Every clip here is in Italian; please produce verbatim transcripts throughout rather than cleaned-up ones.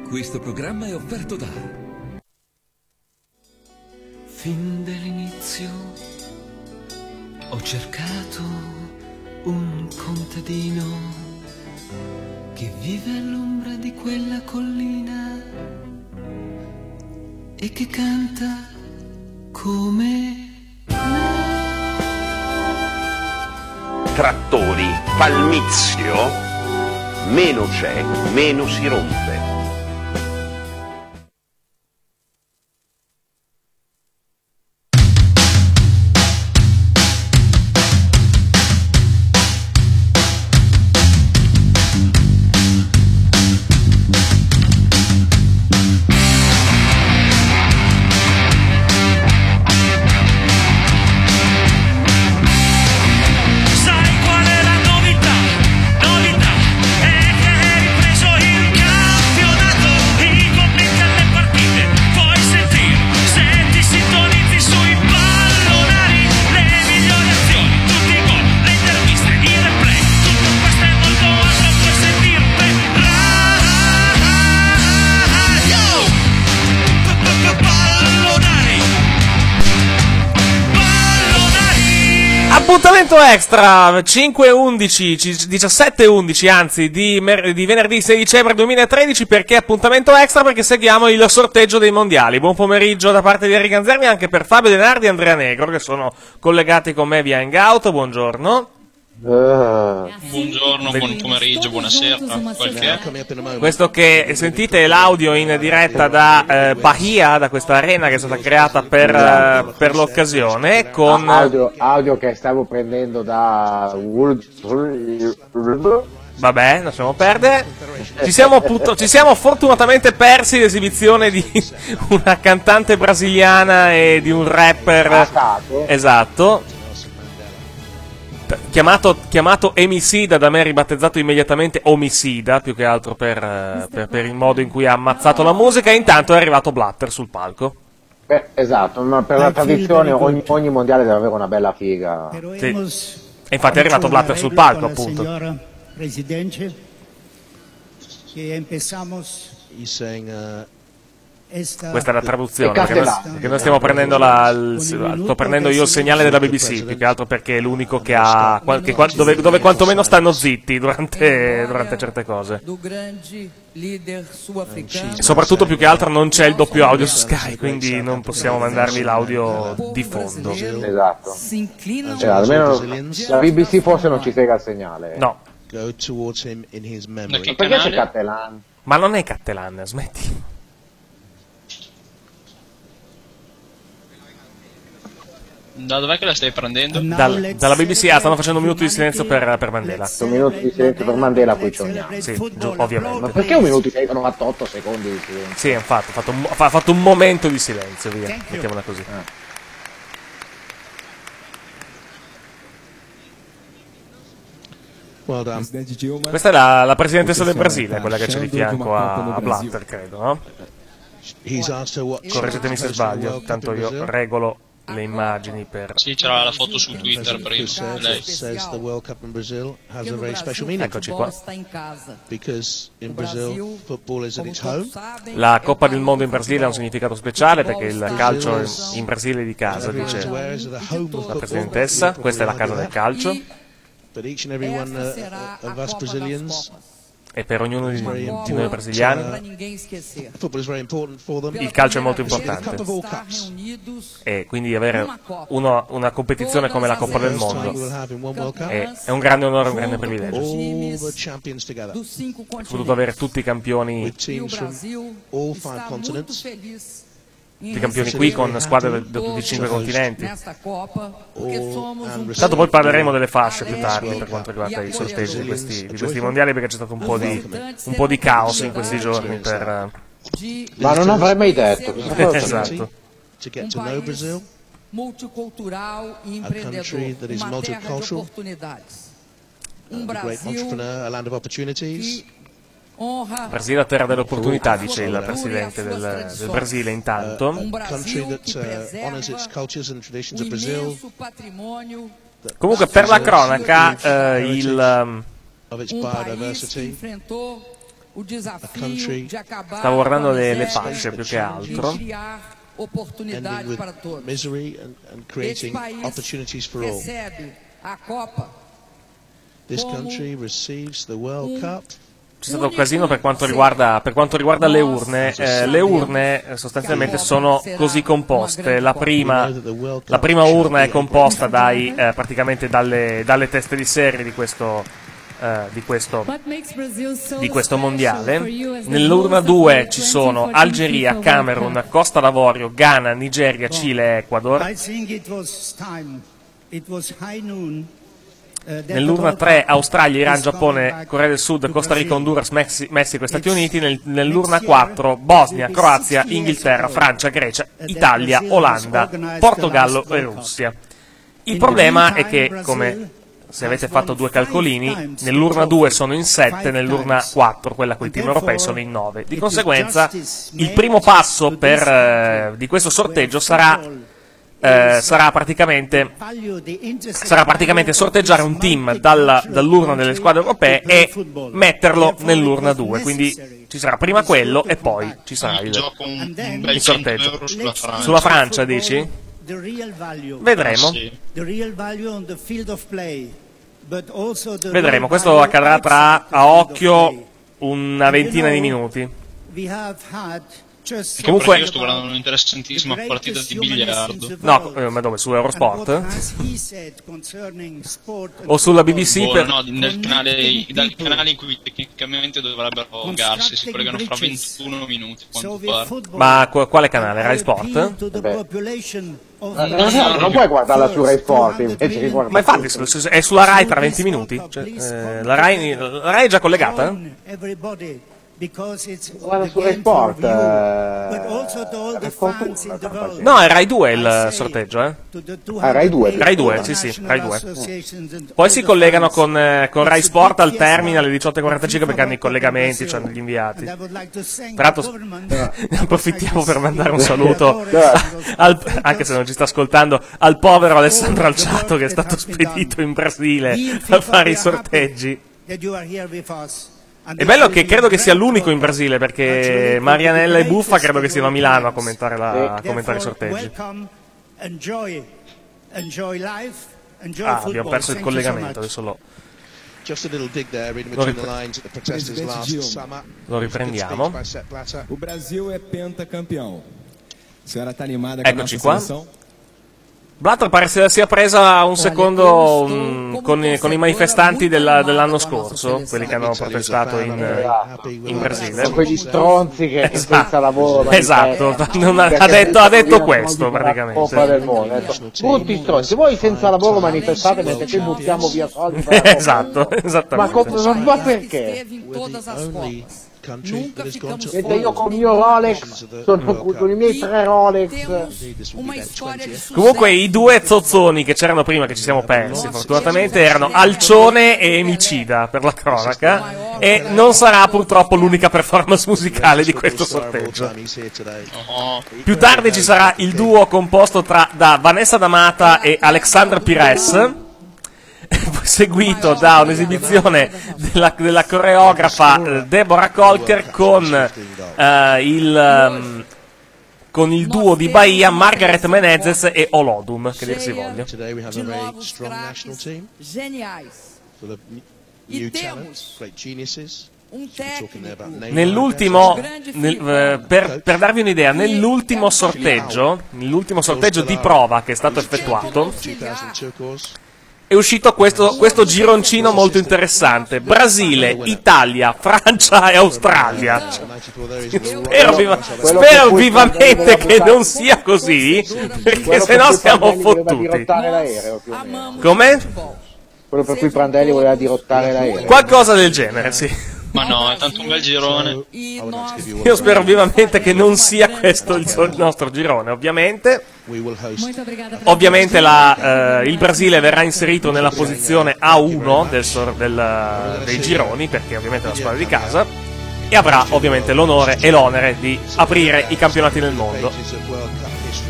Questo programma è offerto da... Fin dall'inizio ho cercato un contadino che vive all'ombra di quella collina e che canta come me. Trattori, Palmizio, meno c'è, meno si rompe. Appuntamento extra cinque undici, diciassette undici anzi di, mer- di venerdì sei dicembre duemilatredici. Perché appuntamento extra? Perché seguiamo il sorteggio dei mondiali. Buon pomeriggio da parte di Enrico Ganzerni, anche per Fabio Denardi e Andrea Negro, che sono collegati con me via Hangout. Buongiorno. Uh. Buongiorno, buon pomeriggio, buonasera. Qualche... Questo che sentite è l'audio in diretta da eh, Bahia, da questa arena che è stata creata per, uh, per l'occasione. Con audio, audio che stavo prendendo da. Vabbè, lasciamo perdere. Ci siamo, put- ci siamo fortunatamente persi l'esibizione di una cantante brasiliana e di un rapper. Esatto. Chiamato, chiamato Emicida, da me ribattezzato immediatamente Omicida, più che altro per, per, per il modo in cui ha ammazzato la musica. E intanto è arrivato Blatter sul palco. Beh, esatto, ma per la tradizione ogni, ogni mondiale deve avere una bella figa. Sì. E infatti è arrivato Blatter sul palco, appunto. Presidente, che empezamos Questa è la traduzione, perché noi, perché noi stiamo prendendo la, il, sto prendendo io il segnale della B B C, più che altro perché è l'unico che ha, che, dove, dove quantomeno stanno zitti durante, durante certe cose. E soprattutto più che altro non c'è il doppio audio su Sky, quindi non possiamo mandarvi l'audio di fondo. Esatto. Cioè, almeno la B B C forse non ci sega il segnale. No. Ma perché c'è Cattelan? Ma non è Cattelan, smetti. Da dov'è che la stai prendendo? Dal, dalla B B C. Ah, stanno facendo un minuto di silenzio per, per Mandela. Un minuto di silenzio per Mandela, poi torniamo. Sì, giù, ovviamente. Ma perché un minuto di novantotto secondi di silenzio? Sì, infatti, ha fatto, un, ha fatto un momento di silenzio, via, mettiamola così. Eh. Questa è la, la presidentessa del Brasile, quella che c'è di fianco a, a Blatter, credo, no? Correggetemi se sbaglio, tanto io regolo le immagini per... Sì, c'era la foto su Twitter prima, lei. Eccoci qua. La Coppa del Mondo in Brasile ha un significato speciale perché il calcio in Brasile è di casa, dice la presidentessa. Questa è la casa del calcio. E per ognuno di, di noi brasiliani il calcio è molto importante, e quindi avere uno, una competizione come la Coppa del Mondo è, è un grande onore, un grande privilegio. Ho potuto avere tutti i campioni i campioni qui con squadre da tutti i cinque continenti. Tanto poi parleremo delle fasce più tardi per quanto riguarda i sorteggi di questi, di questi mondiali, perché c'è stato un po' di, un po' di caos in questi giorni per... Ma non avrei mai detto. Esatto. Multicultural e empreendedor, uma terra de oportunidades. Um Brasil que Brasile, la terra delle opportunità, dice il presidente del, del Brasile. Intanto comunque, per la cronaca, eh, il Stavo guardando le, le fasce più che altro. Ending with misery and, and creating opportunities for all. This country receives the World Cup. C'è stato un casino per quanto riguarda, per quanto riguarda le urne. Eh, le urne eh, sostanzialmente sono così composte. La prima, la prima urna è composta dai, eh, praticamente dalle, dalle teste di serie di questo, eh, di questo, di questo mondiale. Nell'urna due ci sono Algeria, Camerun, Costa d'Avorio, Ghana, Nigeria, Cile, Ecuador. Nell'urna tre Australia, Iran, Giappone, Corea del Sud, Costa Rica, Honduras, Messi- Messico e Stati Uniti. Nel, nell'urna quattro Bosnia, Croazia, Inghilterra, Francia, Grecia, Italia, Olanda, Portogallo e Russia. Il problema è che, come se avete fatto due calcolini, nell'urna due sono in sette, nell'urna quattro, quella con i team europei, sono in nove. Di conseguenza il primo passo per, eh, di questo sorteggio sarà Eh, sarà praticamente sarà praticamente sorteggiare un team dalla, dall'urna delle squadre europee e metterlo nell'urna due, quindi ci sarà prima quello e poi ci sarà il, il sorteggio sulla Francia. Sulla Francia dici? Vedremo. Vedremo, questo accadrà tra, a occhio, una ventina di minuti. Comunque io sto guardando un'interessantissima partita di biliardo. No, eh, ma dove? Su Eurosport? O sulla B B C? Oh, per... no, nel canale, dal canale in cui tecnicamente dovrebbero garsi, si collegano fra ventuno minuti, quanto pare. Ma qu- quale canale? Rai Sport? Beh. No, non puoi guardarla su Rai Sport, invece che guarda. Ma infatti è sulla Rai tra venti minuti. Cioè, eh, la, Rai, la Rai è già collegata? Guarda su Rai Sport, eh... No, è Rai due il sorteggio, eh? Ah, Rai due? Rai due, sì sì, Rai due. Poi si collegano con, eh, con Rai Sport al termine alle diciotto e quarantacinque perché hanno i collegamenti, cioè hanno gli inviati. Tra l'altro ne approfittiamo per mandare un saluto, al, anche se non ci sta ascoltando, al povero Alessandro Alciato che è stato spedito in Brasile a fare i sorteggi. È bello che credo che sia l'unico in Brasile, perché Marianella e Buffa credo che siano a Milano a commentare, la, a commentare i sorteggi. Ah, abbiamo perso il collegamento, adesso lo, lo, ripre- lo riprendiamo. O Brasil è pentacampeão. A senhora tá animada com a Eccoci nossa qua. seleção? Blatter pare se la sia presa un secondo um, con, i, con i manifestanti della, dell'anno scorso, quelli che hanno protestato in, in Brasile. Sono quegli stronzi che esatto, senza lavoro. Esatto, non ha, ha, detto, ha detto questo praticamente. Del mondo. Brutti stronzi, voi senza lavoro manifestate mentre che buttiamo via soldi. Esatto, esattamente. Ma, ma perché? Mentre io con il mio Rolex, sono con i miei tre Rolex. Comunque i due zozzoni che c'erano prima, che ci siamo persi fortunatamente, erano Alcione e Emicida, per la cronaca, e non sarà purtroppo l'unica performance musicale di questo sorteggio. Più tardi ci sarà il duo composto tra, da Vanessa D'Amata e Alexandra Pires, seguito da un'esibizione della, della coreografa eh, Deborah Colker con eh, il um, con il duo di Bahia Margaret Menezes e Olodum, che dir si voglia. Nell'ultimo, nel, eh, per, per darvi un'idea, nell'ultimo sorteggio, nell'ultimo sorteggio di prova che è stato effettuato, è uscito questo, questo gironcino molto interessante: Brasile, Italia, Francia e Australia. Spero, viva, spero vivamente che non sia così, perché sennò siamo fottuti. Come? Quello per cui Prandelli voleva dirottare l'aereo. Qualcosa del genere, sì. Ma no, è tanto un bel girone. Io spero vivamente che non sia questo il, so- il nostro girone, ovviamente. Ovviamente la, eh, il Brasile verrà inserito nella posizione A uno del sor- del, dei gironi, perché ovviamente è la squadra di casa, e avrà ovviamente l'onore e l'onere di aprire i campionati del mondo.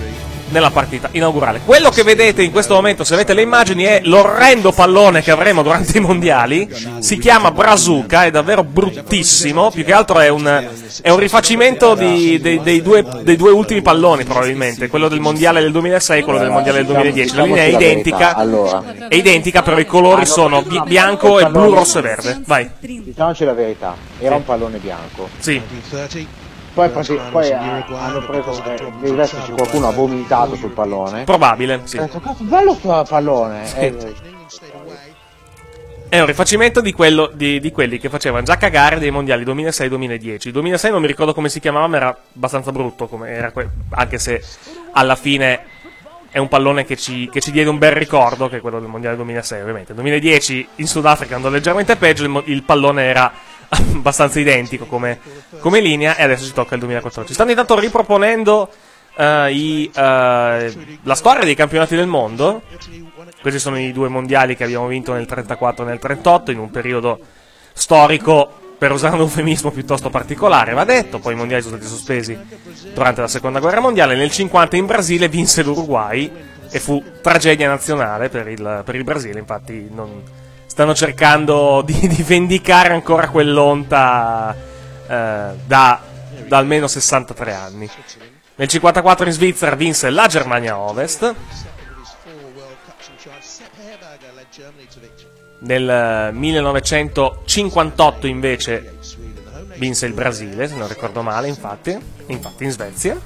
nella partita inaugurale. Quello che vedete in questo momento, se avete le immagini, è l'orrendo pallone che avremo durante i mondiali. Si chiama Brazuca, è davvero bruttissimo. Più che altro è un, è un rifacimento di, dei, dei, due, dei due ultimi palloni, probabilmente. Quello del mondiale del duemilasei e quello del mondiale del duemiladieci. La linea è identica, è identica, però i colori sono bi- bianco e blu, rosso e verde. Vai. Diciamoci la verità, era un pallone bianco. Sì. Poi, poi hanno preso, eh, deve esserci qualcuno ha vomitato sul pallone. Probabile, sì. Detto, bello sto pallone. Sì. Eh, È un rifacimento di, quello, di, di quelli che facevano già cagare dei mondiali duemilasei duemiladieci. Il duemilasei non mi ricordo come si chiamava, ma era abbastanza brutto, come era que- anche se alla fine è un pallone che ci, che ci diede un bel ricordo, che è quello del mondiale duemilasei, ovviamente. Nel duemiladieci in Sudafrica andò leggermente peggio, il, mo- il pallone era abbastanza identico come, come linea, e adesso si tocca il duemilaquattordici. Stanno intanto riproponendo uh, i, uh, la storia dei campionati del mondo. Questi sono i due mondiali che abbiamo vinto nel trentaquattro e nel trentotto, in un periodo storico, per usare un eufemismo, piuttosto particolare, va detto. Poi i mondiali sono stati sospesi durante la seconda guerra mondiale. Nel cinquanta in Brasile vinse l'Uruguay e fu tragedia nazionale per il, per il Brasile. Infatti non, stanno cercando di, di vendicare ancora quell'onta eh, da, da almeno sessantatré anni. Nel cinquantaquattro in Svizzera vinse la Germania Ovest. Nel millenovecentocinquantotto invece vinse il Brasile, se non ricordo male, infatti, infatti in Svezia,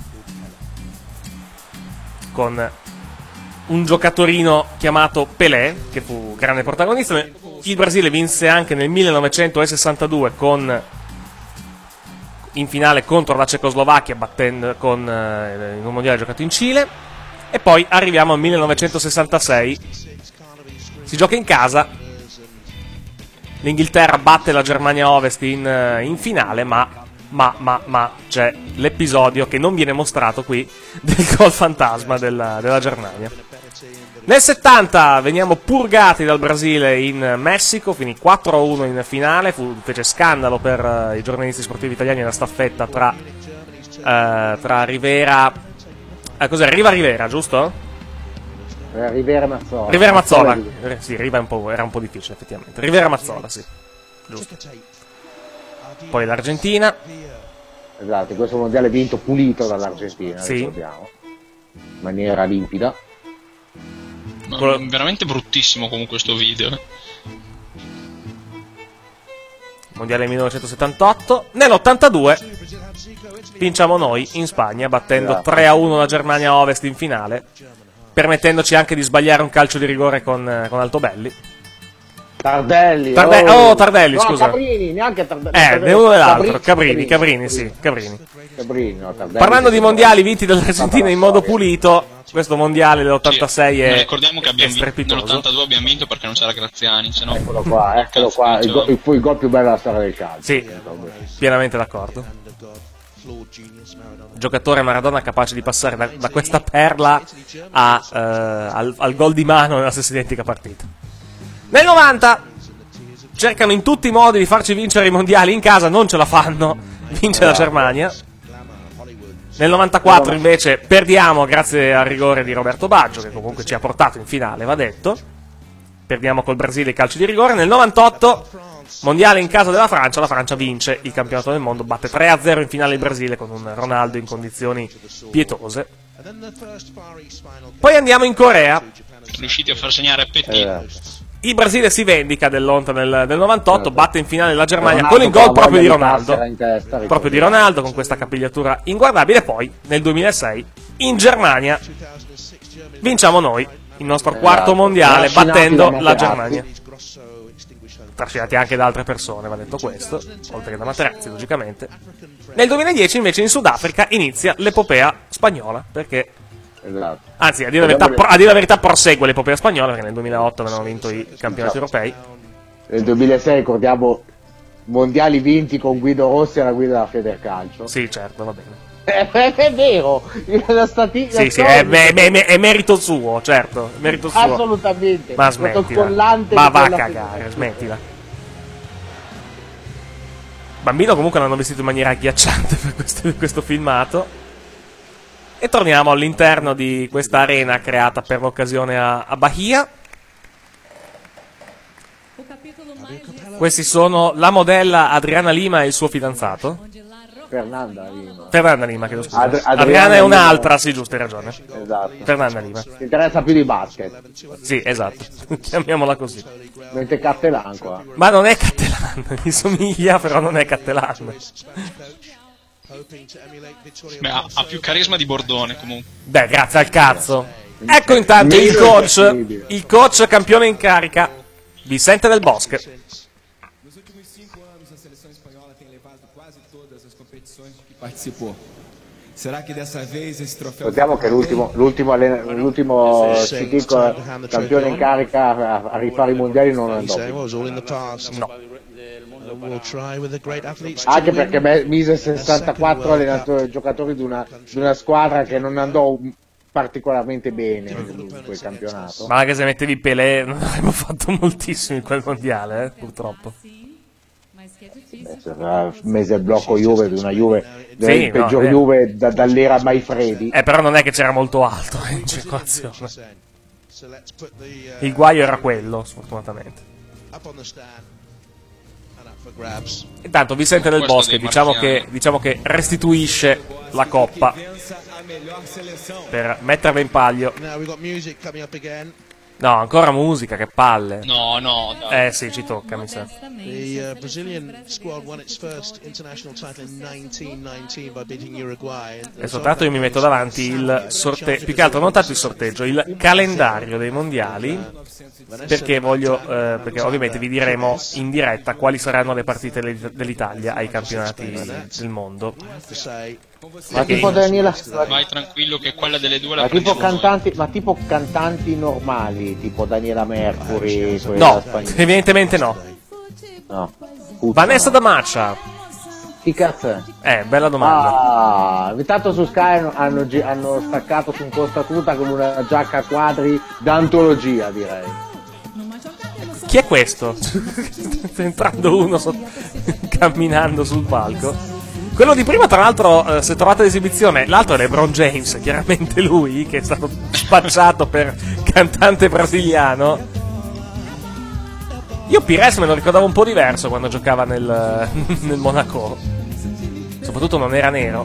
con un giocatorino chiamato Pelé, che fu grande protagonista. Il Brasile vinse anche nel millenovecentosessantadue con, in finale contro la Cecoslovacchia, battendo con, in un mondiale giocato in Cile. E poi arriviamo al millenovecentosessantasei. Si gioca in casa, l'Inghilterra batte la Germania Ovest in, in finale, ma, ma, ma, ma c'è l'episodio che non viene mostrato qui del gol fantasma della, della Germania. Nel settanta veniamo purgati dal Brasile in Messico, finì quattro a uno in finale, fu, fece scandalo per uh, i giornalisti sportivi italiani e la staffetta tra, uh, tra Rivera, uh, cos'era? Riva Rivera, giusto? Rivera Mazzola. Rivera Mazzola, eh, sì, Riva un po', era un po' difficile effettivamente. Rivera Mazzola, sì, giusto. Poi l'Argentina. Esatto, questo mondiale vinto pulito dall'Argentina, sì, ricordiamo, in maniera limpida. No, Quello... veramente bruttissimo comunque questo video. Mondiale millenovecentosettantotto. Nell'ottantadue vinciamo noi in Spagna, battendo esatto. tre a uno la Germania Ovest in finale, permettendoci anche di sbagliare un calcio di rigore con, con Altobelli. Tardelli, Tarde- oh, oh Tardelli, no, scusa. Cabrini, neanche Tardelli. Eh, né uno né l'altro. Cabrini, Cabrini, Cabrini, sì, Cabrini. Cabrini, no, Tardelli. Parlando di mondiali vinti dall'Argentina in modo pulito, questo mondiale dell'ottantasei sì, è ricordiamo che abbiamo vinto, nell'ottantadue abbiamo vinto perché non c'era Graziani, se no... Eccolo qua, eccolo qua, il, go- il, il gol più bello della storia del calcio. Sì, pienamente d'accordo. Giocatore Maradona capace di passare da, da questa perla a, uh, al, al gol di mano nella stessa identica partita. Nel novanta cercano in tutti i modi di farci vincere i mondiali in casa, non ce la fanno, vince la Germania. Nel novantaquattro invece perdiamo grazie al rigore di Roberto Baggio, che comunque ci ha portato in finale, va detto. Perdiamo col Brasile i calci di rigore. Nel novantotto mondiale in casa della Francia, la Francia vince il campionato del mondo, batte tre a zero in finale il Brasile con un Ronaldo in condizioni pietose. Poi andiamo in Corea, riusciti a far segnare Petit. Il Brasile si vendica dell'onta nel, del novantotto, batte in finale la Germania con il gol proprio di Ronaldo, proprio di Ronaldo con questa capigliatura inguardabile. Poi nel duemilasei in Germania vinciamo noi il nostro quarto mondiale battendo la Germania, trascinati anche da altre persone, va detto questo, oltre che da Materazzi logicamente. Nel duemiladieci invece in Sudafrica inizia l'epopea spagnola, perché esatto. Anzi, a dire, la verità, a dire la verità prosegue l'epopea spagnola, perché nel duemilaotto avevano vinto i campionati esatto. europei. Nel duemilasei ricordiamo mondiali vinti con Guido Rossi alla guida della Federcalcio. Sì, certo, va bene. È, è vero, la statistica sì, sì, è, è, è, è merito suo, certo, è merito suo. Assolutamente. Ma smettila, ma va a cagare, smettila. Bambino comunque l'hanno vestito in maniera agghiacciante per questo, per questo filmato. E torniamo all'interno di questa arena creata per l'occasione a, a Bahia. Questi sono la modella Adriana Lima e il suo fidanzato. Fernanda Lima. Fernanda Lima, chiedo scusa. Ad- Adriana, Adriana è Lima. un'altra, sì, giusto, hai ragione. Esatto. Fernanda Lima. Si interessa più di basket. Sì, esatto. Chiamiamola così. Mentre Cattelan qua. Ma non è Cattelan, gli somiglia, però non è Cattelan. Beh, ha, ha più carisma di Bordone comunque. Beh, grazie al cazzo. Ecco intanto il coach, il coach campione in carica, Vicente Del Bosque. Participou. Será que dessa vez esse troféu? Ricordiamo che l'ultimo, l'ultimo, allena- l'ultimo C T co- campione in carica a, a rifare i mondiali non andò più. No. Anche perché me- mise sessantaquattro allenatori, giocatori di una, di una squadra che non andò particolarmente bene in quel campionato. Ma anche se mettevi Pelé non avremmo fatto moltissimo in quel mondiale, eh, purtroppo. Beh, sarà mese il blocco Juve di una Juve, Sì, il peggior no, è- Juve da- dall'era Maifredi. Eh, però non è che c'era molto alto eh, in circolazione. Il guaio era quello, sfortunatamente. Intanto Vicente Del Questo Bosque dei diciamo marziani. che, diciamo che restituisce la coppa per metterla in palio. No, ancora musica, che palle. No, no, dai. Eh sì, ci tocca, mi sa. The uh, Brazilian squad won its first international title in nineteen nineteen by beating Uruguay. E soltanto io mi metto davanti il sorteggio, più che altro non tanto il sorteggio, il calendario dei mondiali, perché voglio, eh, perché ovviamente vi diremo in diretta quali saranno le partite dell'It- dell'Italia ai campionati del mondo. Ma tipo Daniela, Vai tranquillo che quella delle due la ma tipo prendiamo noi. cantanti, ma tipo cantanti normali, tipo Daniela Mercury, quella No, spagnola. evidentemente no. No. Vanessa D'Amacia. Chi cazzo è? Eh, bella domanda. Ah, intanto su Sky hanno, hanno gi- hanno staccato su un Costa Tuta con una giacca a quadri d'antologia, direi. Chi è questo? Sta entrando uno so- camminando sul palco. Quello di prima, tra l'altro, eh, se trovate l'esibizione, l'altro è LeBron James, chiaramente lui, che è stato spacciato per cantante brasiliano. Io Pires me lo ricordavo un po' diverso quando giocava nel, nel Monaco. Soprattutto non era nero.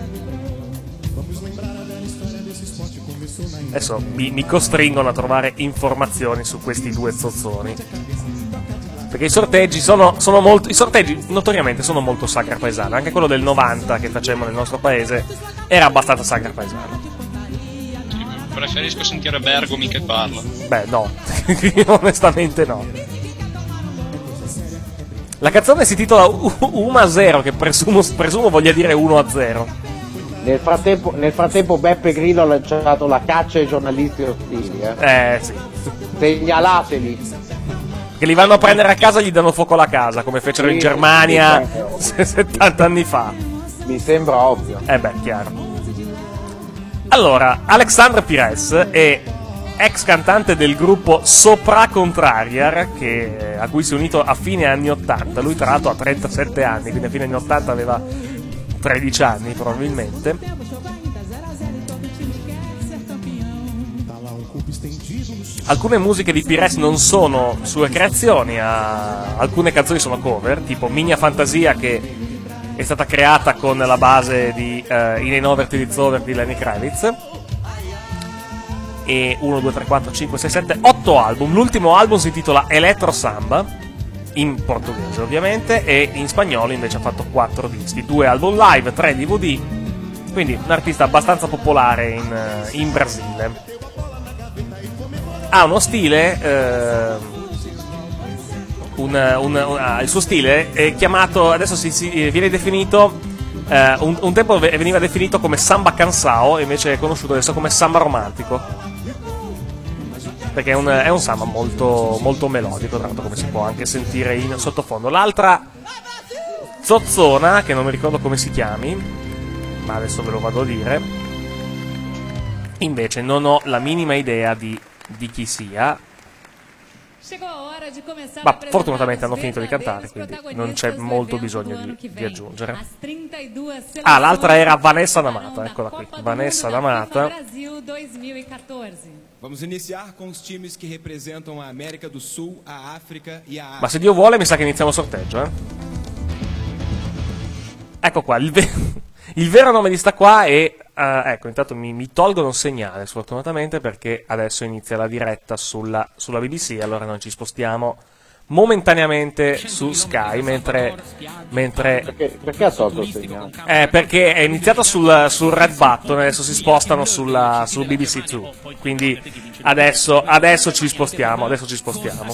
Adesso mi, mi costringono a trovare informazioni su questi due zozzoni. Perché i sorteggi sono, sono molto. I sorteggi notoriamente sono molto sagra paesana. Anche quello del novanta che facemmo nel nostro paese era abbastanza sagra paesana. Preferisco sentire Bergomi che parla. Beh, no, onestamente no. La canzone si titola uno a zero, che presumo, presumo voglia dire uno a zero. Nel frattempo, nel frattempo Beppe Grillo ha lanciato la caccia ai giornalisti ostili, eh. Eh, sì. Segnalateli. Che li vanno a prendere a casa e gli danno fuoco alla casa, come fecero in Sì, Germania sì, settanta anni fa. Mi sembra ovvio. Eh beh, chiaro. Allora, Alexandre Pires è ex cantante del gruppo Sopra Contrariar, che, a cui si è unito a fine anni ottanta. Lui tra l'altro ha trentasette anni, quindi a fine anni ottanta aveva tredici anni probabilmente. Alcune musiche di Pires non sono sue creazioni, a... alcune canzoni sono cover, tipo Mia Fantasia, che è stata creata con la base di uh, In Ein Over It's Over di Lenny Kravitz. E uno, due, tre, quattro, cinque, sei, sette, otto album. L'ultimo album si intitola Electro Samba, in portoghese ovviamente, e in spagnolo invece ha fatto quattro dischi, due album live, tre D V D, quindi un artista abbastanza popolare in, in Brasile. Ha uno stile, eh, un, un, un, ah, il suo stile è chiamato, adesso si, si viene definito, eh, un, un tempo veniva definito come samba cansao, e invece è conosciuto adesso come samba romantico, perché è un, è un samba molto, molto melodico, tra l'altro, come si può anche sentire in sottofondo. L'altra zozzona, che non mi ricordo come si chiami, ma adesso ve lo vado a dire, invece non ho la minima idea di di chi sia, Ma fortunatamente hanno finito di cantare, quindi non c'è molto bisogno di, di aggiungere. Ah, l'altra era Vanessa D'Amata, eccola qui. Vanessa D'Amata. Vamos iniciar com os times que representam a América do Sul, a África e a Ásia. Ma se Dio vuole mi sa che iniziamo il sorteggio, eh. Ecco qua, il, ve- il vero nome di sta qua è... Uh, ecco, intanto mi, mi tolgono un segnale, sfortunatamente, perché adesso inizia la diretta sulla, sulla B B C, allora noi ci spostiamo momentaneamente su Sky, mentre... mentre perché, perché ha tolto il segnale? Eh, perché è iniziato sul, sul Red Button, adesso si spostano sulla, sul B B C due, quindi adesso, adesso ci spostiamo, adesso ci spostiamo.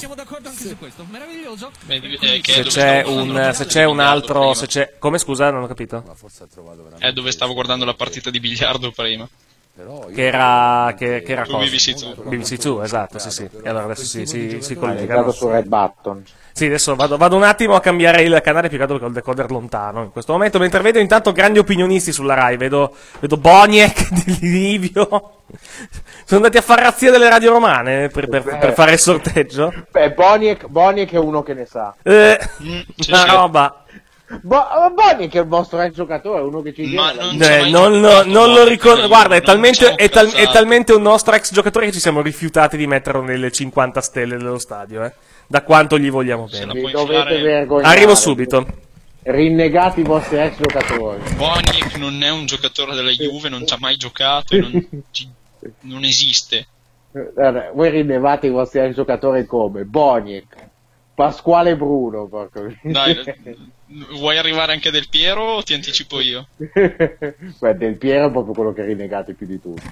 Se c'è un, se c'è un altro, se c'è... Come, scusa, non ho capito? È dove stavo guardando la partita di biliardo prima. Che era, che, che era Su cosa? B B C due. B B C due, esatto, sì, sì. E allora adesso si, si, si È collegano. su Red Button. Sì, adesso vado, vado un attimo a cambiare il canale, più che altro perché ho il decoder lontano in questo momento, mentre vedo intanto grandi opinionisti sulla Rai, vedo, vedo Boniek di Livio. Sono andati a fare razzia delle radio romane per, per, per fare il sorteggio. Beh, Boniek, Boniek è uno che ne sa. Eh, Mm, sì, una sì. roba. Bo- Boniek è il vostro ex giocatore, uno che ci Ma viene. non c'è Eh, mai non, lo- giocato, non lo Boniek, ricordo. io Guarda, è non talmente, siamo è, tal- è cazzati. talmente un nostro ex giocatore che ci siamo rifiutati di metterlo nelle cinquanta stelle dello stadio, eh. Da quanto gli vogliamo Se la bene. Vi puoi dovete infilare- vergognare. Arrivo subito. Rinnegate i vostri ex giocatori. Boniek non è un giocatore della Juve, non ci ha mai giocato e non, ci- non esiste. Guarda, voi rinnegate i vostri ex giocatori come Boniek, Pasquale Bruno. Porco. Dai, vuoi arrivare anche Del Piero o ti anticipo io? Beh, Del Piero è proprio quello che rinnegate più di tutti.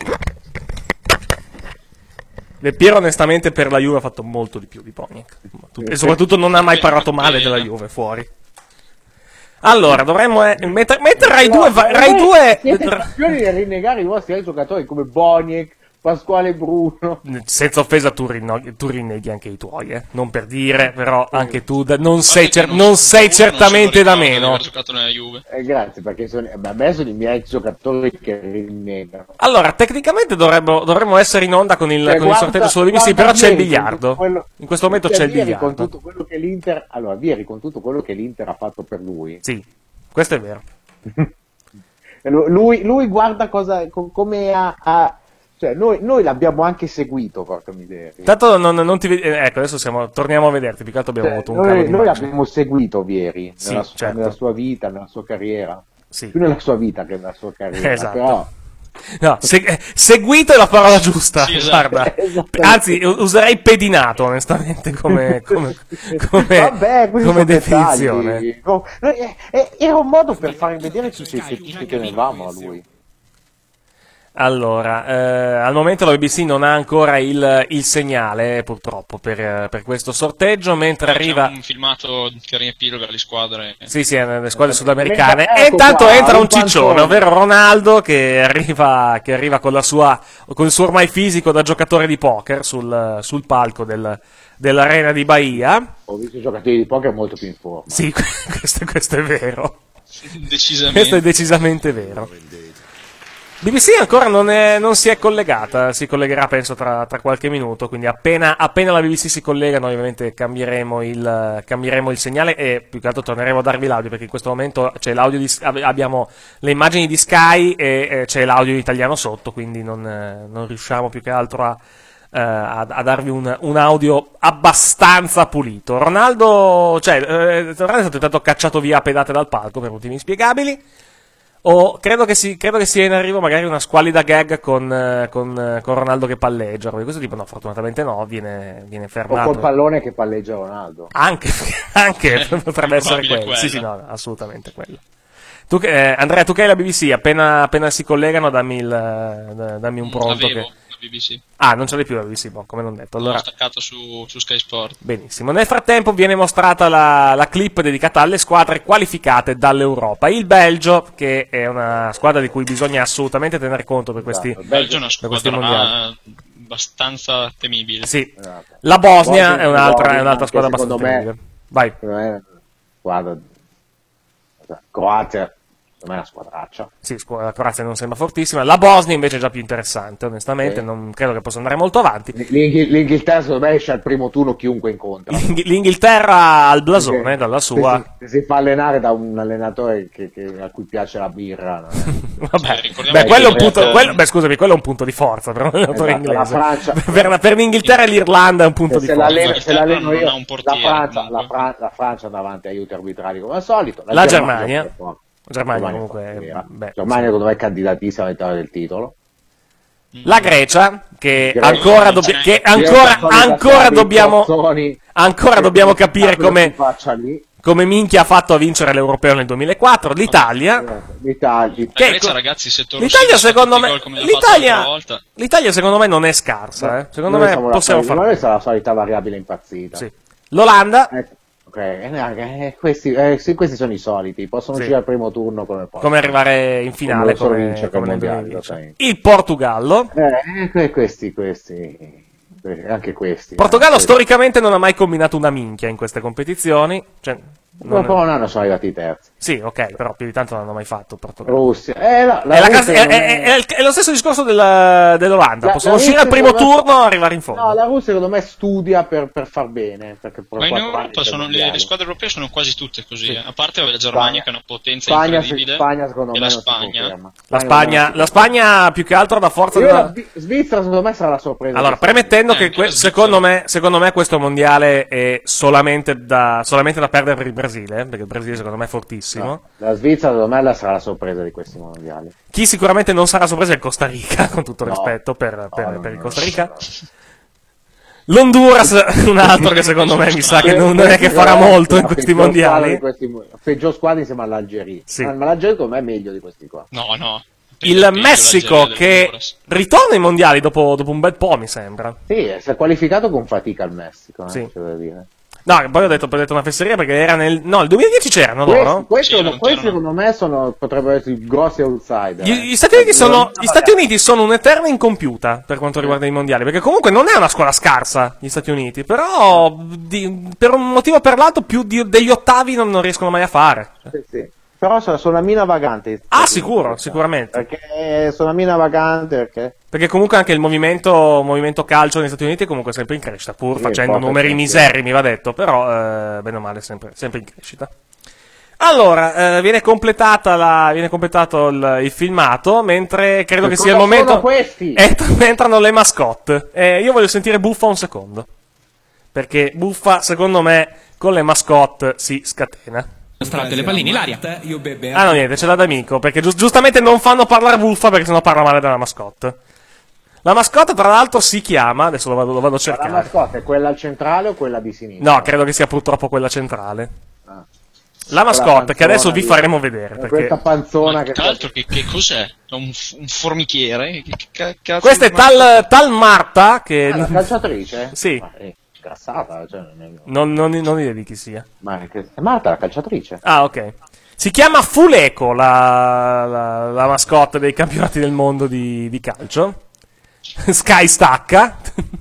Del Piero onestamente per la Juve ha fatto molto di più di Boniek. E soprattutto non ha mai parlato male della Juve fuori. Allora, dovremmo... Eh, mentre, mentre Rai due... Va, Rai due Siete campioni di rinnegare i vostri ex giocatori come Boniek, Pasquale Bruno. senza offesa tu, rinno- tu rinneghi anche i tuoi, eh. Non per dire, però anche tu da- non sei, cer- non sei certamente da meno. Aver giocato nella Juve. Eh, grazie, perché sono, eh, a me sono i miei ex giocatori che rinnegano. Allora, tecnicamente dovremmo, dovremmo essere in onda con il, Cioè, con il sorteggio sulla B B C, guarda però c'è il Vieri con biliardo. tutto quello- In questo momento cioè, c'è il Vieri biliardo. con tutto quello che l'Inter, allora, Vieri con tutto quello che l'Inter ha fatto per lui. Sì, questo è vero. Lui, lui guarda cosa, co- come ha, ha- cioè noi, noi l'abbiamo anche seguito, porca miseria. Intanto non, non ti vedi... eh, Ecco, adesso siamo, torniamo a vederti, più che altro abbiamo Cioè, avuto un calo noi, di noi immagine. abbiamo seguito Vieri Sì, nella, sua, certo. nella sua vita, nella sua carriera, Sì. più nella sua vita che nella sua carriera. Esatto. Però No, se- eh, seguito è la parola giusta, Sì, esatto. guarda. Esattamente. Anzi, u- userei pedinato, onestamente, come, come, come, Vabbè, questi come sono definizione. dettagli. No, no, eh, eh, era un modo per far vedere che ci, che ci tenevamo a lui. Allora, eh, al momento la B B C non ha ancora il, il segnale, purtroppo, per, eh, per questo sorteggio, mentre arriva... C'è un filmato che riepiloga le squadre. Sì, sì, nelle squadre sudamericane. Ecco E intanto qua, entra un un ciccione, pancone. ovvero Ronaldo, che arriva, che arriva con la sua, con il suo ormai fisico da giocatore di poker sul, sul palco del, dell'arena di Bahia. Ho visto i giocatori di poker molto più in forma. Sì, questo, questo è vero. Decisamente. Questo è decisamente vero. B B C ancora non, è, non si è collegata, si collegherà penso tra, tra qualche minuto, quindi appena, appena la B B C si collega noi ovviamente cambieremo il, cambieremo il segnale e più che altro torneremo a darvi l'audio, perché in questo momento c'è l'audio di, abbiamo le immagini di Sky e eh, c'è l'audio in italiano sotto, quindi non, eh, non riusciamo più che altro a, eh, a, a darvi un, un audio abbastanza pulito. Ronaldo, cioè, eh, Ronaldo è stato intanto cacciato via a pedate dal palco per motivi inspiegabili. O credo che, si, credo che sia in arrivo magari una squallida gag con, eh, con, eh, con Ronaldo che palleggia, di questo tipo. No, fortunatamente no, viene, viene O fermato. col pallone che palleggia Ronaldo. Anche, anche potrebbe essere probabile quello. Sì, sì, quella. no, assolutamente quello. Tu, che- eh, Andrea, tu che hai la B B C, appena, appena si collegano, dammi, il, eh, dammi un pronto. Avevo Che... la B B C. Ah, non ce l'hai più la B B C, boh, come non detto. Allora, L'ho staccato su, su Sky Sport. benissimo. Nel frattempo viene mostrata la, la clip dedicata alle squadre qualificate dall'Europa. Il Belgio, che è una squadra di cui bisogna assolutamente tener conto per questi, Esatto. Il Belgio è una per questi squadra mondiali. eh, abbastanza temibile. Sì. Esatto. La Bosnia Bosnia- è un'altra, Bosnia, è un'altra squadra che secondo abbastanza me- temibile. Vai. Secondo me, guarda, Croazia, secondo me è una squadraccia. Sì, la Croazia non sembra fortissima. La Bosnia invece è già più interessante, onestamente. Sì. Non credo che possa andare molto avanti. L'Inghil- L'Inghilterra, secondo me, esce al primo turno chiunque incontra. L'Inghilterra al blasone, perché dalla sua. Se si, si fa allenare da un allenatore che, che, a cui piace la birra. Vabbè, beh, quello è un punto, quello, beh, scusami, quello è un punto di forza per un allenatore esatto, inglese. La Francia, per, per l'Inghilterra e l'Irlanda è un punto di se forza. L'alleno, se l'alleno io, la Francia, la, Fran- la Francia davanti aiuti arbitrali come al solito. La, la Germania. Germania. Germania comunque beh, Germania secondo me è candidatissima a vittoria del titolo. La Grecia che Grecia. ancora, dobb- che ancora, ancora dobbiamo ancora dobbiamo capire come come minchia ha fatto a vincere l'Europeo nel duemilaquattro. L'Italia l'Italia, che, Grecia, ragazzi, se l'Italia secondo me l'Italia, l'Italia secondo me non è scarsa eh. secondo noi me possiamo fare noi sarà la solita variabile impazzita. Sì. L'Olanda eh. Okay. Eh, questi, eh, sì, questi sono i soliti, possono sì. uscire al primo turno come possono. Come arrivare in finale come, come, come mondiale, il Portogallo eh, questi, questi anche questi Portogallo eh, storicamente non ha mai combinato una minchia in queste competizioni, cioè, non dopo un anno sono arrivati i terzi. Sì, ok, però più di tanto non hanno mai fatto Portogallo. Russia. Eh, la, la è, la casa, è, è, è, è lo stesso discorso della, dell'Olanda, la, possono la uscire al primo turno e arrivare in fondo. No, la Russia secondo me studia per, per far bene. Perché ma in Europa sono, le, le squadre europee sono quasi tutte così, sì. A parte la Germania Spagna. Che è una potenza Spagna, incredibile. Spagna secondo me la Spagna. La Spagna, la Spagna più che altro da forza Io della... la Svizzera secondo me sarà la sorpresa. Allora, premettendo eh, che que- secondo me, secondo me questo mondiale è solamente da, solamente da perdere per il Brasile, perché il Brasile secondo me è fortissimo. No, la Svizzera secondo me sarà la sorpresa di questi mondiali. Chi sicuramente non sarà sorpresa è il Costa Rica, con tutto il no. rispetto per, per, no, per il Costa Rica. No. L'Honduras, un altro che secondo me mi sa che non è che farà molto in questi mondiali. Questi, peggior squadra insieme all'Algeria. Sì. Ma l'Algeria secondo me è meglio di questi qua. No, no. Il Messico che ritorna ai mondiali dopo, dopo un bel po', mi sembra. Sì, si è qualificato con fatica il Messico, eh, sì. c'è da dire. No, poi ho detto, ho detto una fesseria perché era nel... No, il duemiladieci c'erano questi, loro. Questi, sì, questi secondo me sono, potrebbero essere i grossi outsider. Gli, gli, Stati Uniti sono, gli Stati Uniti sono un'eterna incompiuta per quanto riguarda i mondiali, perché comunque non è una squadra scarsa gli Stati Uniti, però di, per un motivo o per l'altro più di, degli ottavi non, non riescono mai a fare. Sì, sì. Però sono una mina vagante. Ah, sicuro, sicuramente. Perché sono una mina vagante perché? Perché comunque anche il movimento, movimento calcio negli Stati Uniti è comunque sempre in crescita, pur sì, facendo numeri miserri, mi va detto, però eh, bene o male sempre, sempre in crescita. Allora, eh, viene completata la, viene completato il, il filmato, mentre credo che, che sia il momento... questi? Entrano, entrano le mascotte. Eh, io voglio sentire Buffa un secondo. Perché Buffa, secondo me, con le mascotte si scatena. Mostrate le palline in aria. Ah no, niente, c'è l'Adamico, perché giu- giustamente non fanno parlare Buffa perché sennò parla male della mascotte. La mascotte, tra l'altro, si chiama, adesso lo vado, lo vado a cercare. La mascotte è quella al centrale o quella di sinistra? No, credo che sia purtroppo quella centrale. Ah. La mascotte, che adesso vi faremo vedere. Perché... Questa panzona ma che... Tra l'altro, che, che cos'è? Un, un formichiere? Che, che cazzo Questa è tal, tal Marta che... Ah, la calciatrice? Sì. Ma, eh. Grassata, cioè non, non, non idea di chi sia. Ma è Marta, la calciatrice. Ah, ok. Si chiama Fuleco la, la, la mascotte dei campionati del mondo di, di calcio. Sky stacca.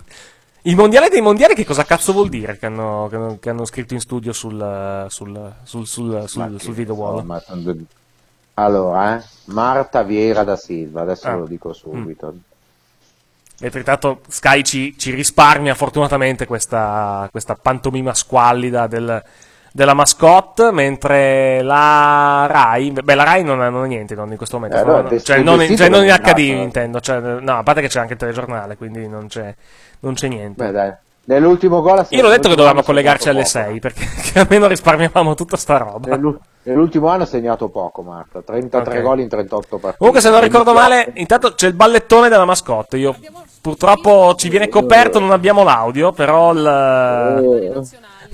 Il mondiale dei mondiali che cosa cazzo vuol dire che hanno, che hanno, che hanno scritto in studio sul, sul, sul, sul, sul, sul video wall? So, allora, eh, Marta Vieira da Silva, adesso ah. lo dico subito. Mm. Mentre intanto Sky ci, ci risparmia fortunatamente questa, questa pantomima squallida del, della mascotte, mentre la Rai, beh la Rai non ha, non ha niente non in questo momento, eh, no, cioè, non, cioè non in acca di intendo, cioè, no, a parte che c'è anche il telegiornale, quindi non c'è, non c'è niente. Beh dai, nell'ultimo gol... Io l'ho detto che dovevamo collegarci alle sei, perché almeno risparmiavamo tutta sta roba. Nell'u- Nell'ultimo anno ha segnato poco Marta, trentatré okay. gol in trentotto partite. Comunque se non ricordo male, intanto c'è il ballettone della mascotte, io purtroppo ci viene coperto, non abbiamo l'audio, però il...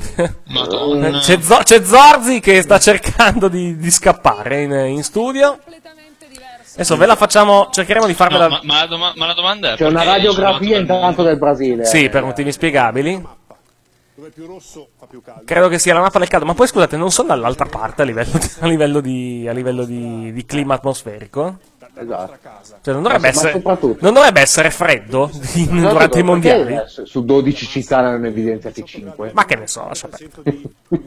c'è, Zo- c'è Zorzi che sta cercando di, di scappare in, in studio. Adesso ve la facciamo, cercheremo di farvela... No, ma, ma, la doma- ma la domanda è... C'è una radiografia intanto del Brasile. Sì, eh. per motivi spiegabili. Dove più rosso fa più caldo. Credo che sia la mappa del caldo, ma poi scusate, non sono dall'altra parte a livello di, a livello di, a livello di, di clima atmosferico? Esatto. Cioè, non, dovrebbe ma essere, soprattutto- non dovrebbe essere freddo in- No, durante i no, mondiali? perché su dodici città ne hanno evidenziati cinque. Ma che ne so, lascia perdere.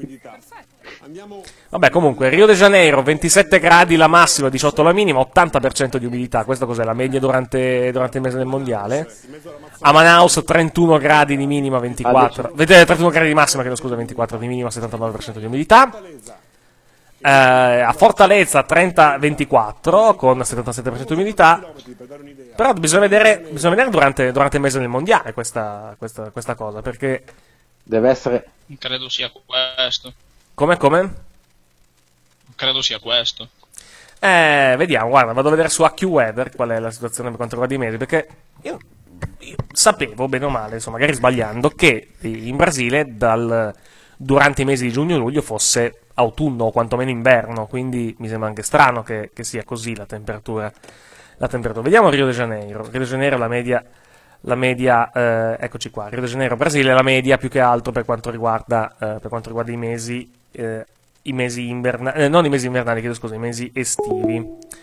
Vabbè, comunque, Rio de Janeiro, ventisette gradi la massima, diciotto la minima, ottanta per cento di umidità. Questa cos'è? La media durante, durante il mese del mondiale. A Manaus, trentuno gradi di minima, ventiquattro. Vedete, trentuno gradi di massima, che non scusa, ventiquattro di minima, settantanove per cento di umidità. Eh, a Fortaleza, trenta ventiquattro, con settantasette per cento di umidità. Però bisogna vedere, bisogna vedere durante, durante il mese del mondiale questa, questa, questa cosa, perché... Deve essere... Non credo sia questo. Come, come? Non credo sia questo. Eh, vediamo, guarda, vado a vedere su AccuWeather qual è la situazione per quanto riguarda i mesi, perché io, io sapevo, bene o male, insomma, magari sbagliando, che in Brasile dal, durante i mesi di giugno e luglio fosse autunno o quantomeno inverno, quindi mi sembra anche strano che, che sia così la temperatura, la temperatura. Vediamo Rio de Janeiro. Rio de Janeiro la media... La media, eh, eccoci qua, Rio de Janeiro, Brasile, la media più che altro per quanto riguarda, eh, per quanto riguarda i mesi, eh, i mesi invernali, eh, non i mesi invernali, chiedo scusa, i mesi estivi.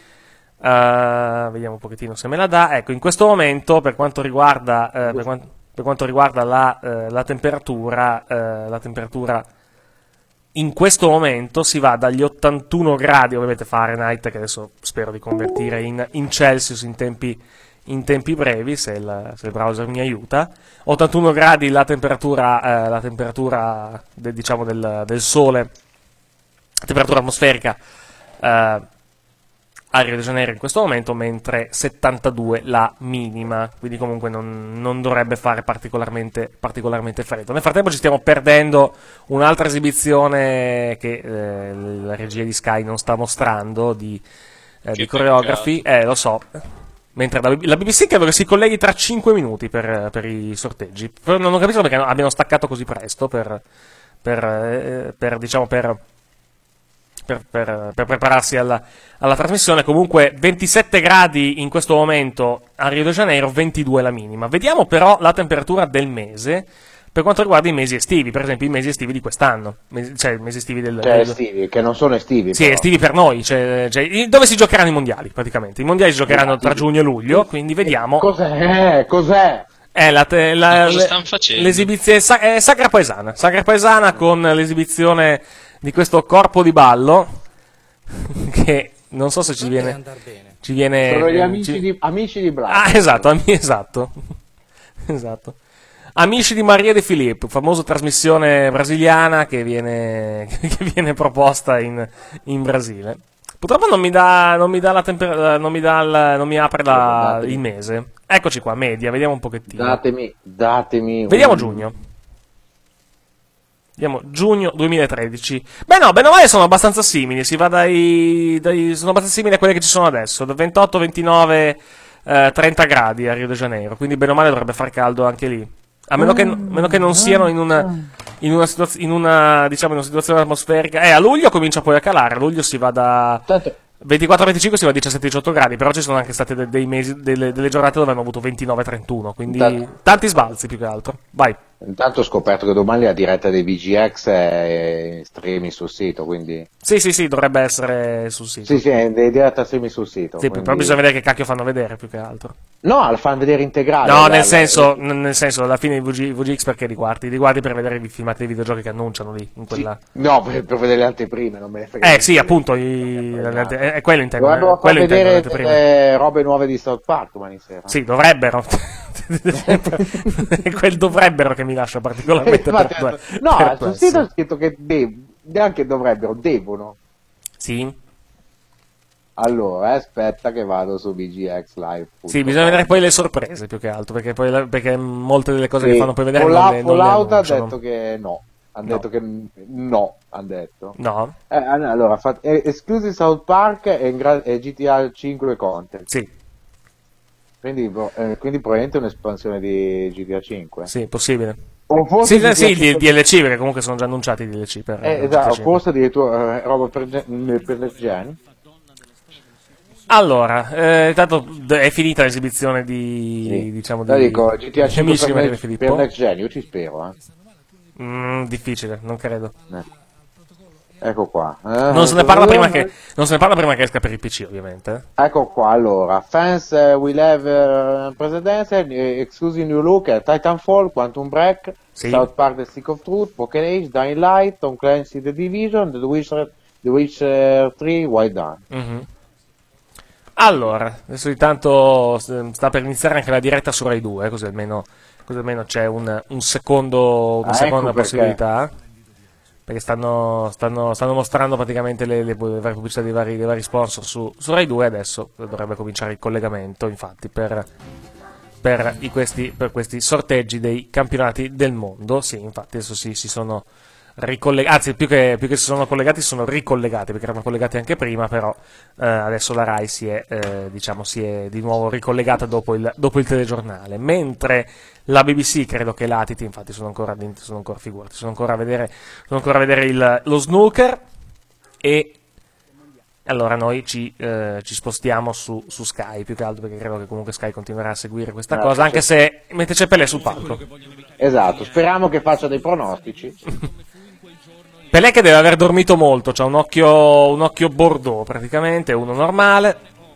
Uh, vediamo un pochettino se me la dà. Ecco, in questo momento, per quanto riguarda, eh, per, quanto, per quanto riguarda la, eh, la temperatura, eh, la temperatura in questo momento si va dagli ottantuno gradi, ovviamente Fahrenheit, che adesso spero di convertire in, in Celsius in tempi in tempi brevi, se il, se il browser mi aiuta. ottantuno gradi la temperatura, eh, la temperatura de, diciamo del, del sole, la temperatura atmosferica eh, a Rio de Janeiro in questo momento, mentre settantadue la minima, quindi comunque non, non dovrebbe fare particolarmente, particolarmente freddo. Nel frattempo ci stiamo perdendo un'altra esibizione che eh, la regia di Sky non sta mostrando, di, eh, di coreografi, eh, lo so. Mentre la, la B B C credo che si colleghi tra cinque minuti per, per i sorteggi. Però non ho capito perché abbiano staccato così presto per, per, eh, per diciamo per, per, per, per prepararsi alla, alla trasmissione. Comunque ventisette gradi in questo momento a Rio de Janeiro, ventidue la minima. Vediamo però la temperatura del mese per quanto riguarda i mesi estivi, per esempio i mesi estivi di quest'anno, mesi, cioè i mesi estivi del... Cioè del... estivi, che non sono estivi. Sì, però. estivi per noi, cioè, cioè, dove si giocheranno i mondiali praticamente. I mondiali si giocheranno tra giugno e luglio, quindi vediamo... Cos'è? Cos'è? È la, te, la, cosa stanno facendo? L'esibizione sa, è Sagra Paesana, Sagra Paesana con l'esibizione di questo corpo di ballo che non so se ci viene... Ci viene Sono gli ci... amici di, amici di Black. Ah, esatto, ami, esatto. Esatto. Amici di Maria De Filippo, famosa trasmissione brasiliana che viene, che viene proposta in, in Brasile. Purtroppo non mi dà, non mi dà la temperatura, non mi dà il, non mi apre la, il mese. Eccoci qua, media, vediamo un pochettino. Datemi, datemi. Vediamo un... giugno. Vediamo giugno duemilatredici. Beh no, bene o male sono abbastanza simili, si va dai, dai sono abbastanza simili a quelle che ci sono adesso, da ventotto, ventinove, eh, trenta gradi a Rio de Janeiro, quindi bene o male dovrebbe far caldo anche lì. A meno che, a meno che non siano in una, in una, situaz- in una, diciamo, in una situazione atmosferica. Eh, a luglio comincia poi a calare. A luglio si va da ventiquattro venticinque, si va a diciassette diciotto gradi. Però ci sono anche state de- dei mesi, delle, delle giornate dove hanno avuto ventinove trentuno. Quindi Intanto, tanti sbalzi più che altro. Vai. Intanto ho scoperto che domani la diretta dei V G X è in streaming sul sito. Quindi... Sì, sì, sì, dovrebbe essere sul sito. Sì, sì, è in diretta streaming sul sito. Sì, quindi... però bisogna vedere che cacchio fanno vedere più che altro. No, la fanno vedere integrale. No, la, nel la, senso, la... nel senso, alla fine i V G, V G X perché li guardi? Li guardi per vedere i filmati dei videogiochi che annunciano lì, in quella... Sì. No, per, per vedere le anteprime, non me ne frega. Eh sì, appunto, i... è, è quello intendo. Dovrebbero far quello vedere intendo, le robe nuove di South Park domani sera. Sì, dovrebbero. È quel dovrebbero che mi lascia particolarmente eh, per, no, per sul sito è scritto che dev- neanche dovrebbero, devono. Sì. Allora, aspetta che vado su V G X Live. Sì, bisogna vedere poi le sorprese più che altro, perché poi perché molte delle cose sì. che fanno poi vedere Fallout, non le, non Fallout le ha detto che no. Hanno no. detto che no, hanno detto. No. Eh, allora, fat- eh, esclusi South Park e, in gra- e G T A cinque content. Sì. Quindi, eh, quindi probabilmente un'espansione di G T A cinque. Sì, possibile. O forse sì, sì, il D L C, perché comunque sono già annunciati i D L C per eh, esatto, forse addirittura eh, roba per, per Next Gen. Allora, eh, intanto è finita l'esibizione di, sì. diciamo, di dico, G T A cinque per, Maria next, De per Next Gen, io ci spero. Eh. Mm, difficile, non credo. Eh. Ecco qua. Eh, non, se ne parla prima che, non se ne parla prima che esca per il P C, ovviamente. Ecco qua, allora. Fans uh, will have uh, precedence, uh, exclusive new look at Titanfall, Quantum Break, sì. South Park The Stick of Truth, Pokémon Age, Dying Light, Tom Clancy The Division, The Witcher, The Witcher tre, Wild Hunt. Mm-hmm. Allora, adesso intanto sta per iniziare anche la diretta su Rai due, così almeno, così almeno c'è un, un secondo, una ah, seconda ecco possibilità. Perché stanno, stanno, stanno mostrando praticamente le, le, le varie pubblicità dei vari, dei vari sponsor su, su Rai due, adesso dovrebbe cominciare il collegamento, infatti, per, per, i, questi, per questi sorteggi dei campionati del mondo. Sì, infatti adesso si, si sono ricollegati, anzi più che, più che si sono collegati, si sono ricollegati, perché erano collegati anche prima, però eh, adesso la Rai si è, eh, diciamo, si è di nuovo ricollegata dopo il, dopo il telegiornale, mentre la B B C credo che l'Atiti, infatti sono ancora dentro, sono ancora figurati, sono ancora a vedere, sono ancora a vedere il, lo snooker, e allora noi ci, eh, ci spostiamo su, su Sky, più che altro perché credo che comunque Sky continuerà a seguire questa no, cosa, anche se mette c'è Pelé sul palco. Esatto, speriamo che faccia dei pronostici. Pelé che deve aver dormito molto, c'ha un occhio, un occhio bordeaux praticamente, uno normale.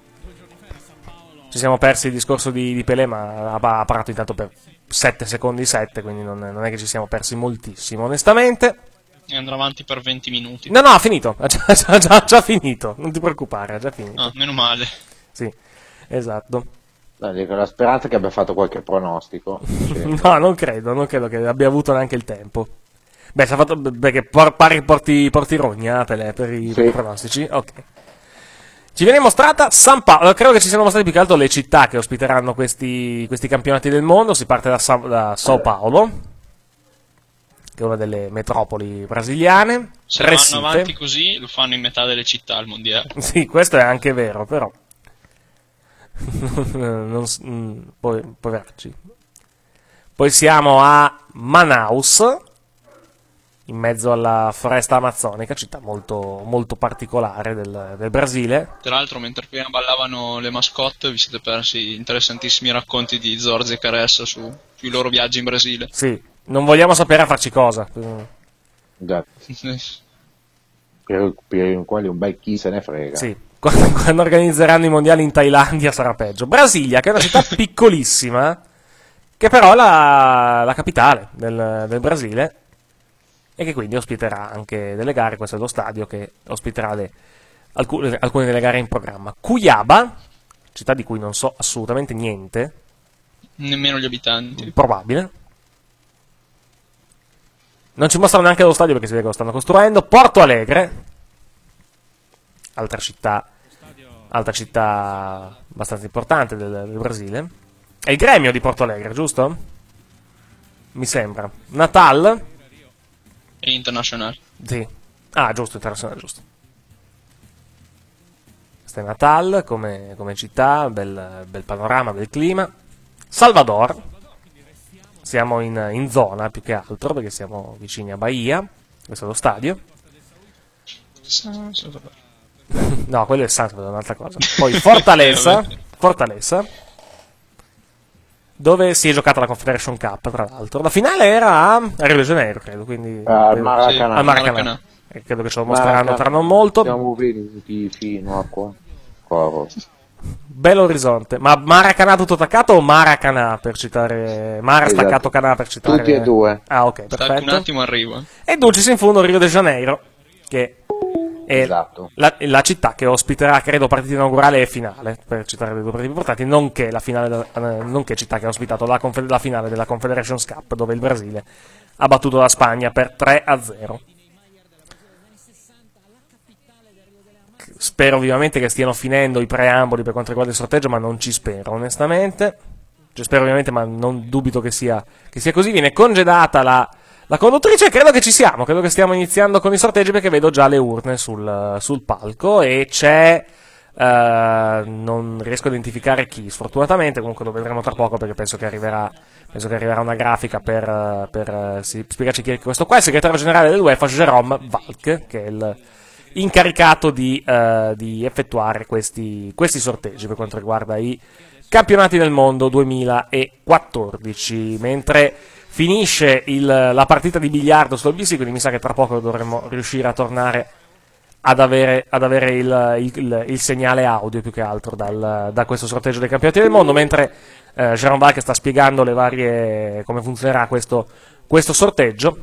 Ci siamo persi il discorso di, di Pelé, ma ha, ha parlato intanto per sette secondi sette, quindi non, non è che ci siamo persi moltissimo, onestamente. E andrà avanti per venti minuti. No, no, ha finito, ha già, già, già, già finito, non ti preoccupare, ha già finito. Ah, meno male. Sì, esatto. No, dico, la speranza è che abbia fatto qualche pronostico. No, non credo, non credo che abbia avuto neanche il tempo. Beh, si è fatto, perché por, pare che porti, porti rogna Pelé per i, sì. per i pronostici, ok. Ci viene mostrata San Paolo, credo che ci siano mostrate più che altro le città che ospiteranno questi, questi campionati del mondo. Si parte da, Sa, da Sao Paulo, che è una delle metropoli brasiliane. Se Recife. Vanno avanti così lo fanno in metà delle città al mondiale. Sì, questo è anche vero, però non, non, poi, poveracci. Poi siamo a Manaus, in mezzo alla foresta amazzonica, città molto, molto particolare del, del Brasile. Tra l'altro, mentre prima ballavano le mascotte, vi siete persi interessantissimi racconti di Zorzi e Caressa su, sui loro viaggi in Brasile. Sì, non vogliamo sapere a farci cosa. Già. per, per i quali un bel chi se ne frega. Sì, quando, quando organizzeranno i mondiali in Thailandia sarà peggio. Brasilia, che è una città piccolissima, che però è la, la capitale del, del Brasile, e che quindi ospiterà anche delle gare. Questo è lo stadio che ospiterà le, alcune, alcune delle gare in programma. Cuiabá, città di cui non so assolutamente niente. Nemmeno gli abitanti. Probabile. Non ci mostrano neanche lo stadio perché si vede che lo stanno costruendo. Porto Alegre, altra città, altra città abbastanza importante del, del Brasile. È il Gremio di Porto Alegre, giusto? Mi sembra. Natal. E internazionale. Sì. Ah, giusto, internazionale, giusto. Questa è Natal come, come città, bel, bel panorama, bel clima. Salvador. Siamo in, in zona più che altro perché siamo vicini a Bahia. Questo è lo stadio. San Salvador. No, quello è San Salvador, è un'altra cosa. Poi Fortaleza. Fortaleza. Dove si è giocata la Confederation Cup, tra l'altro. La finale era a Rio de Janeiro, credo, quindi al Maracanã. Al Maracanã. E credo che ce lo mostreranno tra non molto. Siamo venuti fino a qua. qua. Bell'orizzonte. Ma Maracanã tutto attaccato o Maracanã per citare Mara esatto. Staccato Canà per citare tutti e due. Ah, ok, perfetto. Un attimo arrivo. E Dulcis in fondo Rio de Janeiro, che è esatto. la, la città che ospiterà, credo, partita inaugurale e finale, per citare le due partite importanti, nonché la finale, nonché città che ha ospitato la, confe- la finale della Confederations Cup, dove il Brasile ha battuto la Spagna per tre a zero. Spero vivamente che stiano finendo i preamboli per quanto riguarda il sorteggio, ma non ci spero, onestamente. Cioè, spero ovviamente, ma non dubito che sia, che sia così. Viene congedata la, la conduttrice, credo che ci siamo, credo che stiamo iniziando con i sorteggi perché vedo già le urne sul, sul palco e c'è... Uh, non riesco a identificare chi, sfortunatamente, comunque lo vedremo tra poco perché penso che arriverà, penso che arriverà una grafica per, per sì, spiegarci chi è questo qua. Il segretario generale dell'UEFA, Jérôme Valk, che è il incaricato di, uh, di effettuare questi, questi sorteggi per quanto riguarda i campionati del mondo duemilaquattordici, mentre finisce il, la partita di biliardo sul B B C, quindi mi sa che tra poco dovremmo riuscire a tornare ad avere, ad avere il, il, il segnale audio più che altro dal, da questo sorteggio dei campionati del mondo, mentre eh, Jérôme Valk sta spiegando le varie, come funzionerà questo, questo sorteggio.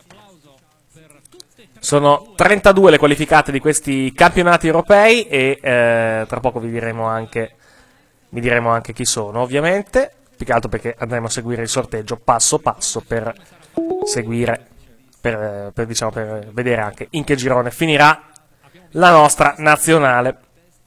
Sono trentadue le qualificate di questi campionati europei e eh, tra poco vi diremo anche, vi diremo anche chi sono, ovviamente, più che altro perché andremo a seguire il sorteggio passo passo per seguire, per, per, diciamo, per vedere anche in che girone finirà la nostra nazionale.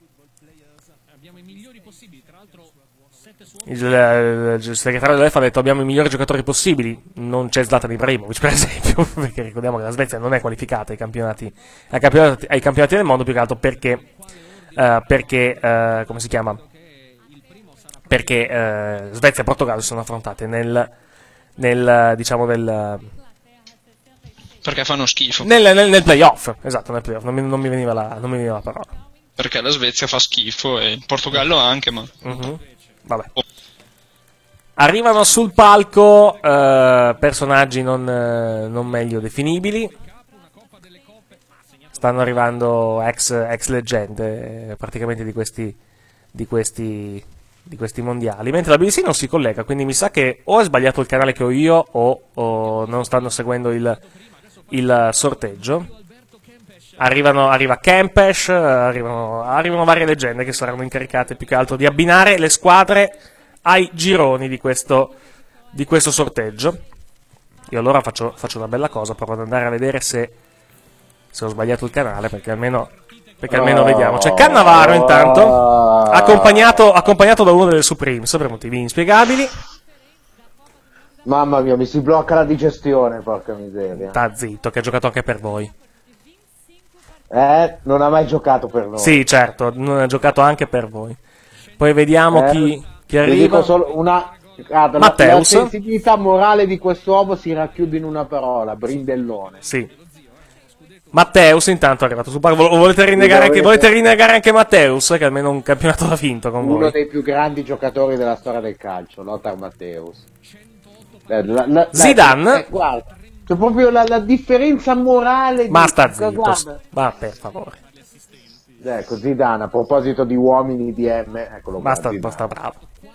Il, il, il segretario dell'U E F A ha detto abbiamo i migliori giocatori possibili, non c'è Zlatan Ibrahimovic per esempio, perché ricordiamo che la Svezia non è qualificata ai campionati, ai campionati, ai campionati del mondo, più che altro perché, uh, perché uh, come si chiama? Perché uh, Svezia e Portogallo si sono affrontate nel, nel diciamo del... Perché fanno schifo. Nel, nel, nel playoff, esatto, nel playoff, non mi, non mi veniva la, non mi veniva la parola. Perché la Svezia fa schifo e il Portogallo anche, ma... Uh-huh. Vabbè. Arrivano sul palco eh, personaggi non, eh, non meglio definibili. Stanno arrivando ex, ex leggende eh, praticamente di questi, di, questi, di questi mondiali. Mentre la B B C non si collega, quindi mi sa che o è sbagliato il canale che ho io o, o non stanno seguendo il, il sorteggio. Arrivano, arriva Kempes, arrivano, arrivano varie leggende che saranno incaricate più che altro di abbinare le squadre ai gironi di questo, di questo sorteggio. Io allora faccio, faccio una bella cosa, provo ad andare a vedere se, se ho sbagliato il canale, perché almeno, perché almeno oh, vediamo. C'è Cannavaro intanto, accompagnato, accompagnato da uno delle Supremes per motivi inspiegabili. Mamma mia, mi si blocca la digestione, porca miseria. Sta zitto, che ha giocato anche per voi. Eh, non ha mai giocato per noi. Sì, certo, non ha giocato anche per voi. Poi vediamo eh, chi, chi arriva. Dico solo una... Guarda, Matteus. La, la sensibilità morale di quest'uomo si racchiude in una parola: brindellone. Sì. Matteus intanto è arrivato sul palco. Volete rinnegare, anche, volete rinnegare anche Matteus, che almeno un campionato l'ha vinto con Uno voi. dei più grandi giocatori della storia del calcio, Lothar Matthäus. La, la, la, Zidane. Eh, guarda, c'è proprio la, la differenza morale. Ma di... sta zitto, ma per favore. Ecco, Zidane, a proposito di uomini di M, eccolo qua. Basta, basta bravo.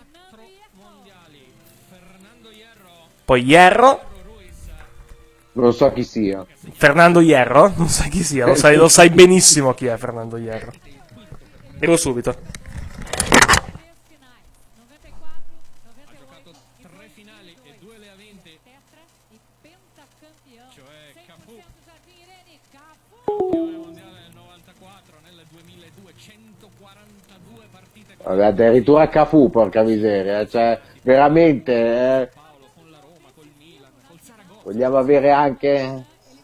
Poi Hierro. Non so chi sia. Fernando Hierro? Non sai chi sia, lo sai, lo sai benissimo chi è Fernando Hierro. Arrivo subito. Addirittura Cafu, porca miseria, cioè veramente eh, vogliamo avere anche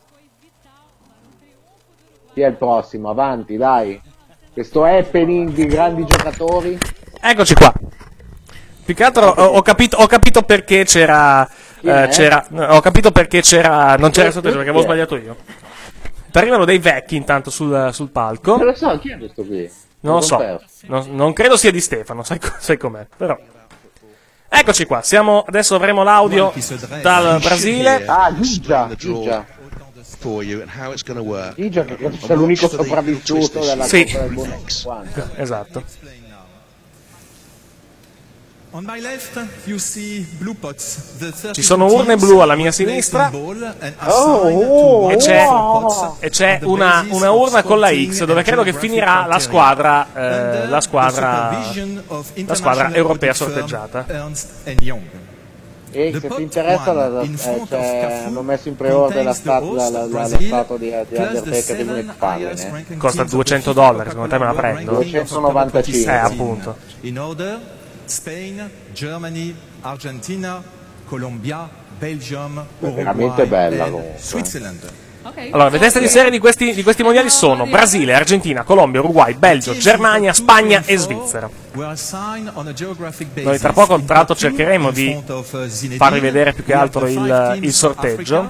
chi è il prossimo, avanti dai, questo happening di grandi giocatori. Eccoci qua. Più che altro ho, ho, capito, ho capito perché c'era, eh, c'era ho capito perché c'era non c'era il sorteggio, perché avevo sbagliato io. Arrivano dei vecchi intanto sul, sul palco. Non lo so, chi è questo qui? Non lo so, non, non credo sia di Stefano, sai, sai com'è, però. Eccoci qua, siamo, adesso avremo l'audio dal Brasile. Ah, Gigia, Gigia. Gigia che credo sia l'unico sopravvissuto della sì. Coppa del Mondo. Esatto. Ci sono urne blu alla mia sinistra oh, e c'è, oh. e c'è una, una urna con la X dove credo che finirà la squadra eh, la squadra la squadra europea sorteggiata. E se ti interessa la, la, eh, cioè, hanno messo in pre-order la statua la, la, la statua di, di Undertaker di McFarlane, eh? Costa duecento dollari, secondo te me la prendo? duecentonovantacinque Eh, appunto. Spain, Germany, Argentina, Colombia, Belgium, veramente bella comunque. Switzerland. Allora, le teste di serie di questi, di questi mondiali sono Brasile, Argentina, Colombia, Uruguay, Belgio, Germania, Spagna e Svizzera. Noi tra poco, tra l'altro, cercheremo di farvi vedere più che altro il, il sorteggio.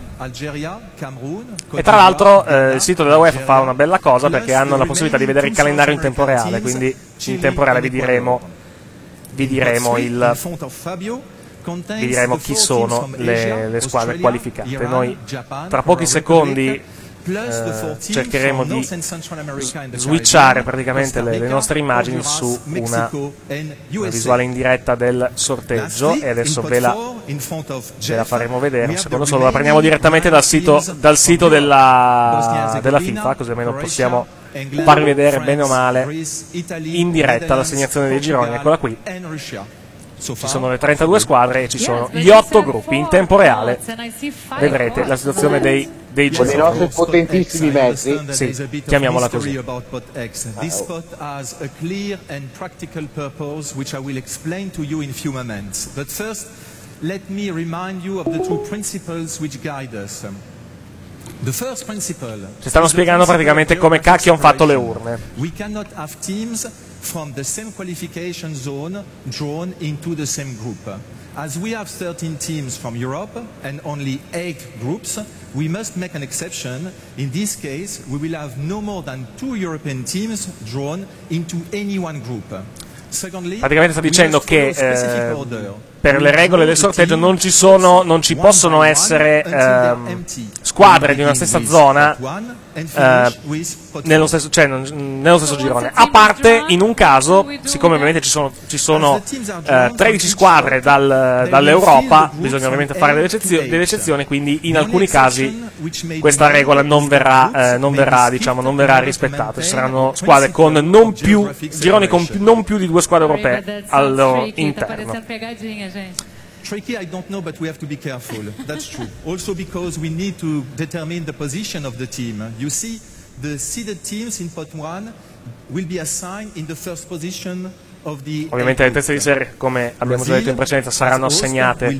E tra l'altro eh, il sito della UEFA fa una bella cosa, perché hanno la possibilità di vedere il calendario in tempo reale, quindi in tempo reale vi diremo vi diremo il, vi diremo chi sono le, le squadre qualificate. Noi tra pochi secondi eh, cercheremo di switchare praticamente le, le nostre immagini su una, una visuale in diretta del sorteggio, e adesso ve la, ve la faremo vedere. Un secondo solo, la prendiamo direttamente dal sito, dal sito della, della FIFA, così almeno possiamo farvi vedere bene o male in diretta l'assegnazione dei gironi. Eccola qui. Ci sono le trentadue squadre e ci sono gli otto gruppi in tempo reale. Vedrete la situazione dei, dei con i nostri potentissimi mezzi. Sì, chiamiamola così. Ci stanno spiegando praticamente come cacchio hanno fatto le urne. From the same qualification zone drawn into the same group. As we have thirteen teams from Europe and only eight groups, we must make an exception. In this case, we will have no more than two European teams drawn into any one group. Secondly, praticamente sta dicendo che eh, per le regole del sorteggio non ci sono, non ci possono essere eh, squadre di una stessa zona eh, nello stesso, cioè, nello stesso girone, a parte in un caso, siccome ovviamente ci sono, ci sono eh, tredici squadre dal, dall'Europa, bisogna ovviamente fare delle eccezioni, delle eccezioni, quindi in alcuni casi questa regola non verrà, eh, non verrà, diciamo, non verrà rispettata. Ci saranno squadre con non più gironi con più, non più di due squadre europee al loro interno. Tricky, I don't know, but we have to be careful. That's true. Also because we need to determine the position of the team. You see, the seeded teams in pot one will be assigned in the first position of the. Ovviamente le teste di serie, come abbiamo già detto in precedenza, saranno assegnate.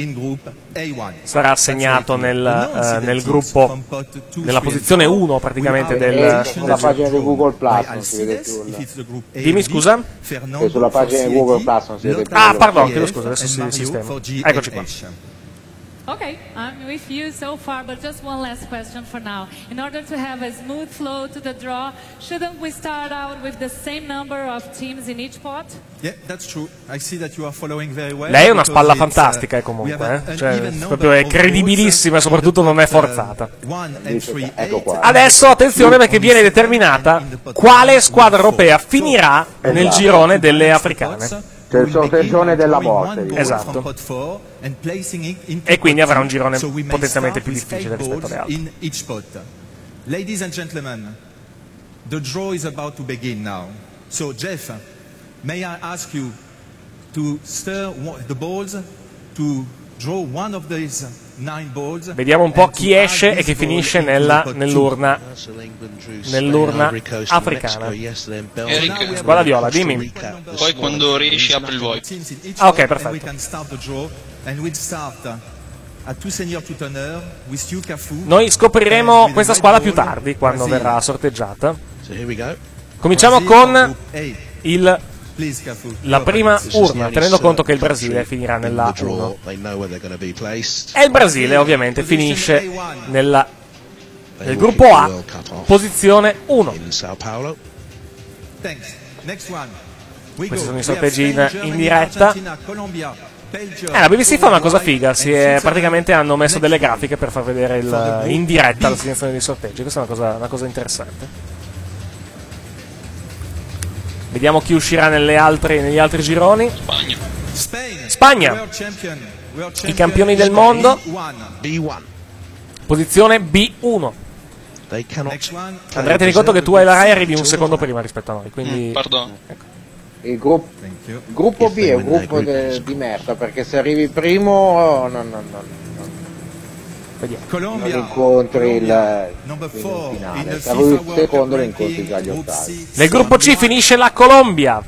Sarà assegnato nel, uh, nel gruppo, nella posizione uno praticamente del. Sulla pagina di Google Plus non si vede più. Dimmi scusa? E sulla pagina di Google Plus non si vede più. Ah, pardon, chiedo scusa, adesso si sistema. Eccoci qua. Okay, I'm with you so far, but just one last question for now. In order to have a smooth flow to the draw, shouldn't we start out with the same number of teams in each pot? Yeah, that's true. I see that you are following very well. Lei è una spalla fantastica, eh, comunque, eh? Cioè, proprio è credibilissima e soprattutto non è forzata. Adesso attenzione, perché viene determinata quale squadra europea finirà nel girone delle africane. C'è il sorteggione della botte. Esatto. E quindi avrà un girone potenzialmente più difficile rispetto alle altre. Ladies and gentlemen, the draw is about to begin now. So Jeff, may I ask you to stir the balls to draw one of these nine balls. Vediamo un po' chi esce e chi finisce nella, nell'urna nell'urna africana. Eric, squadra viola, dimmi. Poi quando riesci apri il voi. Ah, ok, perfetto. Noi scopriremo questa squadra più tardi, quando verrà sorteggiata. Cominciamo con il la prima urna, tenendo conto che il Brasile finirà nella uno. E il Brasile ovviamente finisce nella, nel gruppo A, posizione uno. Questi sono i sorteggi in, in diretta. Eh, la B B C fa una cosa figa, si è, praticamente hanno messo delle grafiche per far vedere il, in diretta l'assegnazione dei sorteggi. Questa è una cosa, una cosa interessante. Vediamo chi uscirà nelle altre, negli altri gironi. Spagna. Spagna, i campioni del mondo. Posizione B uno. Andrea, tieni conto che tu hai la Rai e arrivi un secondo prima rispetto a noi, quindi... Mm, pardon. Ecco. Il, gruppo, il gruppo B è un gruppo de, di merda, perché se arrivi primo no, no, no, non incontri il, il finale, se arrivi il secondo lo incontri già agli ottavi. Nel gruppo C finisce la Colombia.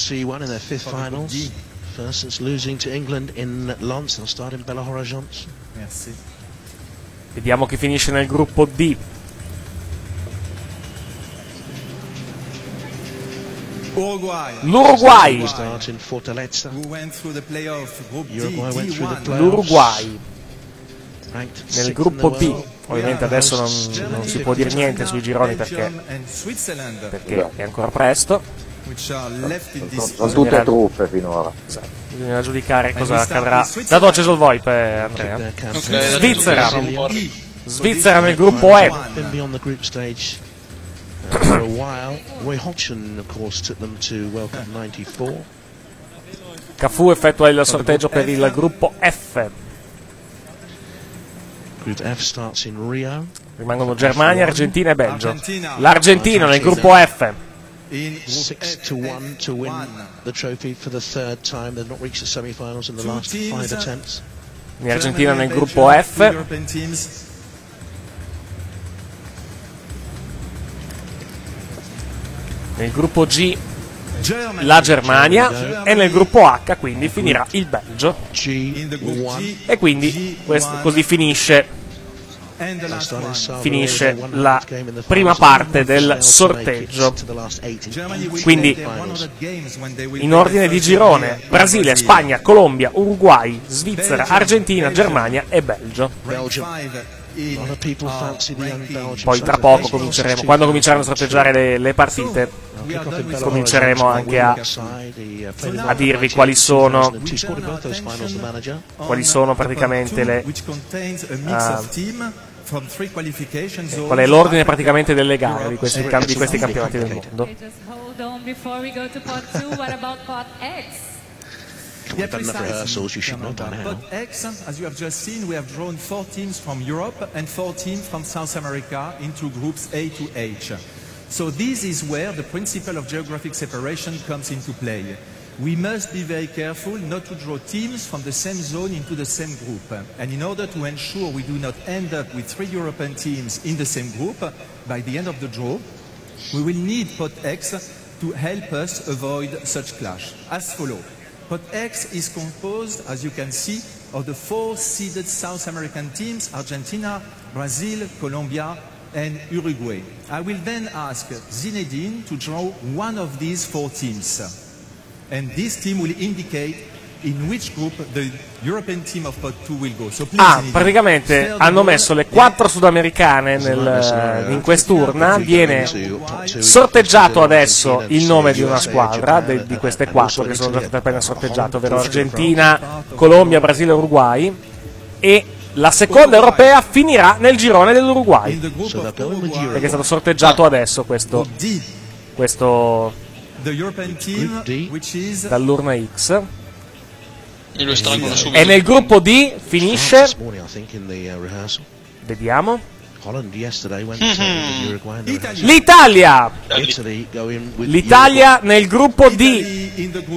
Vediamo chi finisce nel gruppo D. L'Uruguay. L'Uruguay nel gruppo D. Ovviamente adesso non, non si può dire niente sui gironi perché, perché è ancora presto. which are left in this. Sono tutte truffe finora. Esatto. Bisogna giudicare cosa accadrà. Dato acceso il VoIP, eh, Andrea. Okay, Svizzera. Svizzera nel gruppo E. Been beyond the group stage uh, for a while. Roy Hodgson, of course, took them to World Cup ninety-four. Cafu effettua il sorteggio per il gruppo F. Group F starts in Rio. Rimangono Germania, Argentina e Belgio. L'Argentina nel gruppo F. Six to one to win the trophy for the third time. They've not reached the semi-finals in the last five attempts. L'Argentina nel gruppo F. Nel gruppo G la Germania e nel gruppo H quindi finirà il Belgio. E quindi questo, così finisce finisce la prima parte del sorteggio. Quindi in ordine di girone: Brasile, Spagna, Colombia, Uruguay, Svizzera, Argentina, Germania e Belgio. Poi tra poco cominceremo, quando cominceranno a sorteggiare le, le partite, cominceremo anche a, a dirvi quali sono quali sono praticamente le uh, qual è l'ordine praticamente delle gare di questi, di questi campionati del mondo. Yeah, rehearsals, you should know that now. But X, as you have just seen, we have drawn four teams from Europe and four teams from South America into groups A to H. So this is where the principle of geographic separation comes into play. We must be very careful not to draw teams from the same zone into the same group. And in order to ensure we do not end up with three European teams in the same group, by the end of the draw, we will need Pot X to help us avoid such clash. As follows. Pot X is composed, as you can see, of the four seeded South American teams: Argentina, Brazil, Colombia, and Uruguay. I will then ask Zinedine to draw one of these four teams. And this team will indicate in which group the European team of Pot two will go. So please, ah, praticamente hanno messo le quattro sudamericane nel, in quest'urna. Viene sorteggiato adesso il nome di una squadra de, di queste quattro che sono già state appena sorteggiate, ovvero Argentina, Colombia, Brasile e Uruguay, e la seconda europea finirà nel girone dell'Uruguay, perché è stato sorteggiato adesso questo, questo dall'urna X. E nel gruppo D finisce, vediamo, l'Italia. L'Italia nel gruppo D.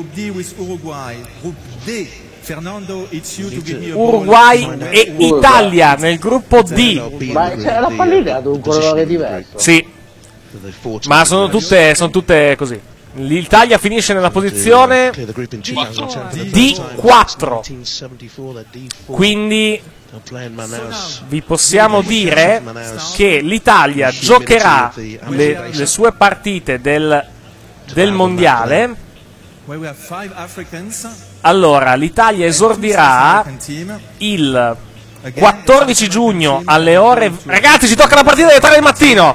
Uruguay e Italia nel gruppo D. Ma c'è la pallina ad un colore diverso. Sì, ma sono tutte, sono tutte così. L'Italia finisce nella posizione D quattro, quindi vi possiamo dire che l'Italia giocherà le, le sue partite del, del mondiale. Allora, l'Italia esordirà il quattordici giugno alle ore... Ragazzi, ci tocca la partita alle tre del mattino!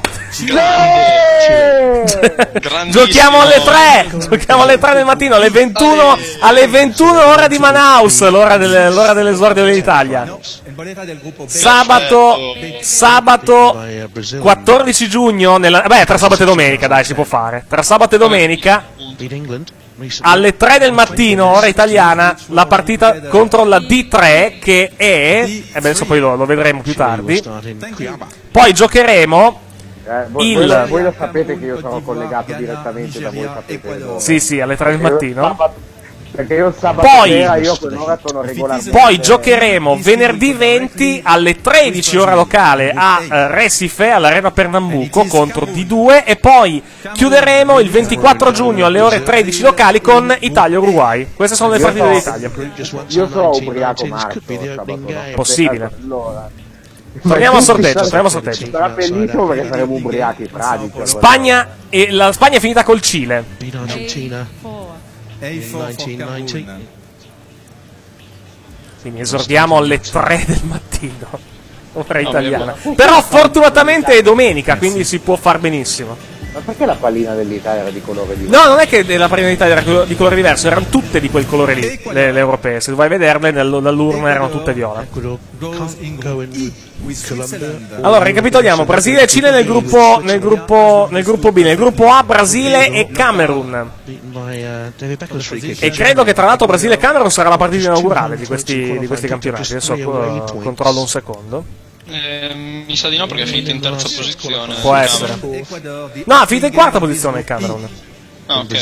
Giochiamo alle tre! Giochiamo alle tre del mattino, alle ventuno, alle ventuno ora di Manaus, l'ora, delle, l'ora dell'esordio dell'Italia. Sabato, sabato quattordici giugno, nella, beh, tra sabato e domenica, dai, si può fare. Tra sabato e domenica, alle tre del mattino, ora italiana, la partita contro la D tre, che è, e beh, adesso poi lo, lo vedremo più tardi. Poi giocheremo eh, voi, il... voi, lo, voi lo sapete che io sono collegato direttamente da voi, sapete. Sì, sì, alle tre del mattino. Perché io sabato poi, sera io quell'ora sono regolarmente. Poi giocheremo venerdì venti alle tredici ora locale a uh, Recife, all'Arena Pernambuco, contro D due, e poi chiuderemo il ventiquattro giugno alle ore tredici locali con Italia-Uruguay. Queste sono le partite dell'Italia. Io sono ubriaco marzo, possibile. Allora. Torniamo al sorteggio, torniamo al sorteggio. Sarà bellissimo perché saremo ubriachi, fradici. Spagna, e la Spagna è finita col Cile. Quindi esordiamo alle tre del mattino, ora italiana. Però fortunatamente è domenica, quindi si può far benissimo. Ma perché la pallina dell'Italia era di colore diverso? No, non è che la pallina d'Italia era di colore diverso, erano tutte di quel colore lì, le, le europee. Se tu vai a vederle, nel, dall'urna erano tutte viola. Allora, ricapitoliamo: Brasile e Cile nel gruppo, nel gruppo, nel gruppo B. Nel gruppo A, Brasile e Camerun. E credo che tra l'altro Brasile e Camerun sarà la partita inaugurale di questi, di questi campionati. Adesso uh, controllo un secondo. Eh, mi sa di no perché è finito in terza posizione. Può essere. No, è finito in quarta posizione il Camerun. Ah, ok,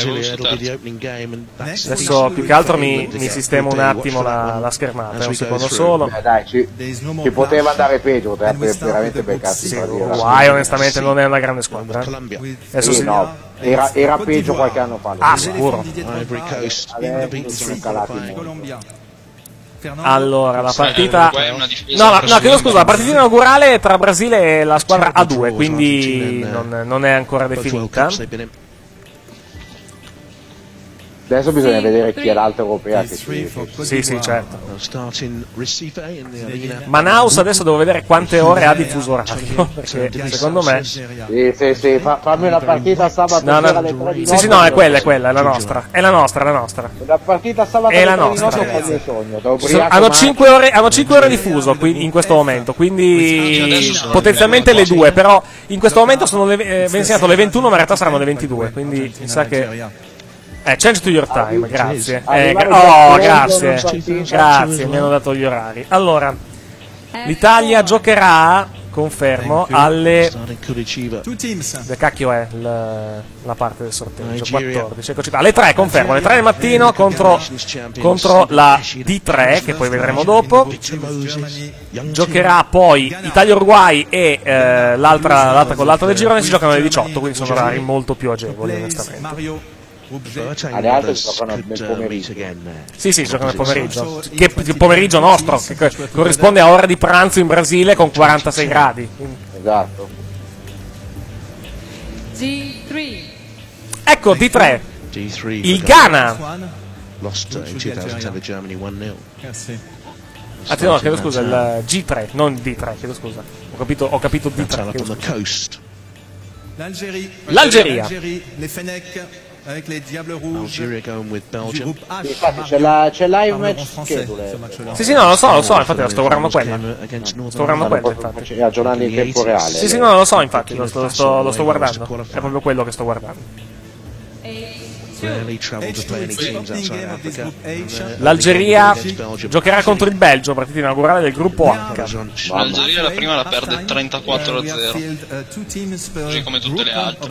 adesso più che altro mi, mi sistemo un attimo la, la schermata, un secondo solo. Eh, dai, ci, ci poteva andare peggio, poteva veramente beccarsi. Sì, Uruguay onestamente non è una grande squadra. Eh. Adesso sì, sì. no, era, era peggio qualche anno fa. Ah, sicuro. Adesso sono calati molto. Allora, la partita... No, no, no, chiedo scusa, la partita inaugurale tra Brasile e la squadra A due, quindi non, non è ancora definita. Adesso bisogna vedere chi è l'altra europea che ci... Sì, sì, certo. Manaus adesso devo vedere quante ore ha di fuso orario, perché secondo me... Sì, sì, sì, fa, fammi una partita sabato no, no, alle tre di notte. Sì, sì, no, è quella, è quella, è la nostra. È la nostra, è la nostra. La partita sabato è alle la tre di notte nostra. è il mio sogno. So, hanno cinque ore, hanno cinque ore di fuso qui, in questo momento, quindi potenzialmente le due, però in questo momento sono le, eh, viene segnato le ventuno, ma in realtà saranno le ventidue, quindi mi sa che... Eh, change to your time, grazie. Eh, gra- oh, grazie. Grazie, mi hanno dato gli orari. Allora, l'Italia giocherà, confermo, alle... Che cacchio è la, la parte del sorteggio? quattordici, eccoci qua. Alle tre, confermo, alle tre del mattino contro, contro la D tre, che poi vedremo dopo. Giocherà poi Italia-Uruguay e eh, l'altra, l'altra con l'altra del girone si giocano alle diciotto, quindi sono orari molto più agevoli, onestamente. Alle altre giocano nel pomeriggio. Sì, sì, giocano nel pomeriggio. Che il pomeriggio nostro, che corrisponde a ora di pranzo in Brasile con quarantasei gradi. Esatto. D tre. Ecco, D tre. Il Ghana. Anzi, no, chiedo scusa, il G tre, non D tre, chiedo scusa. Ho capito, ho capito D tre. L'Algeria. Les Fennecs avec les Diables Rouges. Infatti c'è la c'è live match schedule. Sì, sì, no, lo so, lo so, infatti lo sto guardando quella. Sto guardando quella, infatti. Aggiornando in tempo reale. Sì, sì, no, lo so, infatti, lo sto, lo sto, lo sto guardando. È proprio quello che sto guardando. L'Algeria giocherà contro il Belgio, partita inaugurale del gruppo H. L'Algeria la prima la perde trentaquattro a zero, così come tutte le altre.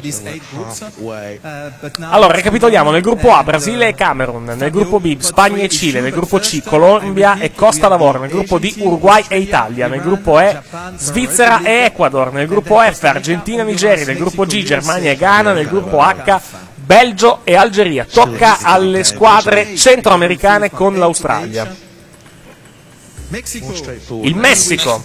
Allora, ricapitoliamo: nel gruppo A Brasile e Camerun, nel gruppo B Spagna e Cile, nel gruppo C Colombia e Costa d'Avorio, nel gruppo D Uruguay e Italia, nel gruppo E Svizzera e Ecuador, nel gruppo F Argentina e Nigeria, nel gruppo G Germania e Ghana, nel gruppo H Belgio e Algeria. Tocca alle squadre centroamericane con l'Australia. Il Messico.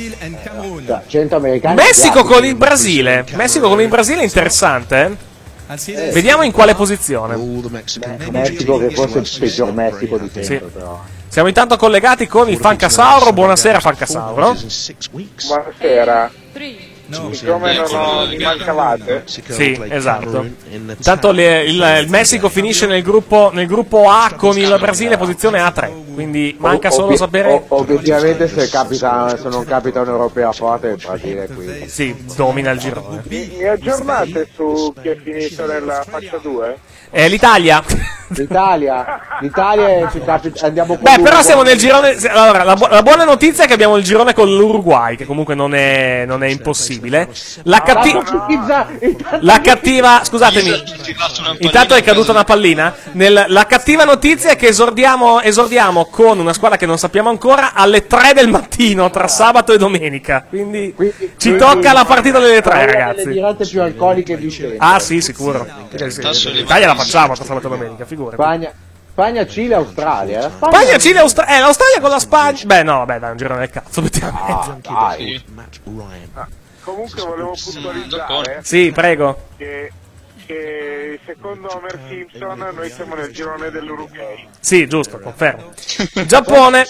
Messico con il Brasile. Messico con il Brasile è interessante. Eh? Vediamo in quale posizione. Messico che forse è il peggior Messico di sempre, sì. Però. Siamo intanto collegati con il Fancasauro. Buonasera Fancasauro. Buonasera. No, come non mi mancavate? Sì, esatto. Intanto le, il, il Messico finisce nel gruppo, nel gruppo A con il Brasile posizione A tre, quindi manca solo Ob- sapere... ob- obiettivamente se, capita, se non capita un'europea forte il Brasile qui. Sì, domina il girone. Mi, mi aggiornate su chi è finito nella fascia due? Eh, L'Italia. L'Italia, l'Italia ci capita, andiamo con Beh, però siamo nel girone. Allora, la, bu- la buona notizia è che abbiamo il girone con l'Uruguay, che comunque non è, non è impossibile. La, catti- la cattiva, scusatemi, intanto è caduta una pallina. Nel, la cattiva notizia è che esordiamo, esordiamo con una squadra che non sappiamo ancora alle tre del mattino tra sabato e domenica. Quindi, quindi ci quindi, tocca la partita delle tre, ragazzi. Le dirette più alcoliche di Ah, sì, sicuro. L'Italia la facciamo tra sabato e domenica, figurati. Spagna, Spagna, Cile, Australia. Spagna, Spagna Cile, Australia. Eh, l'Australia con la Spagna. Beh, no, vabbè, dai, un girone del cazzo, effettivamente. Ah, dai. Ah, comunque volevo puntualizzare. Sì, prego. Che, che secondo Homer Simpson noi siamo nel girone dell'Uruguay. Sì, giusto, confermo. Giappone.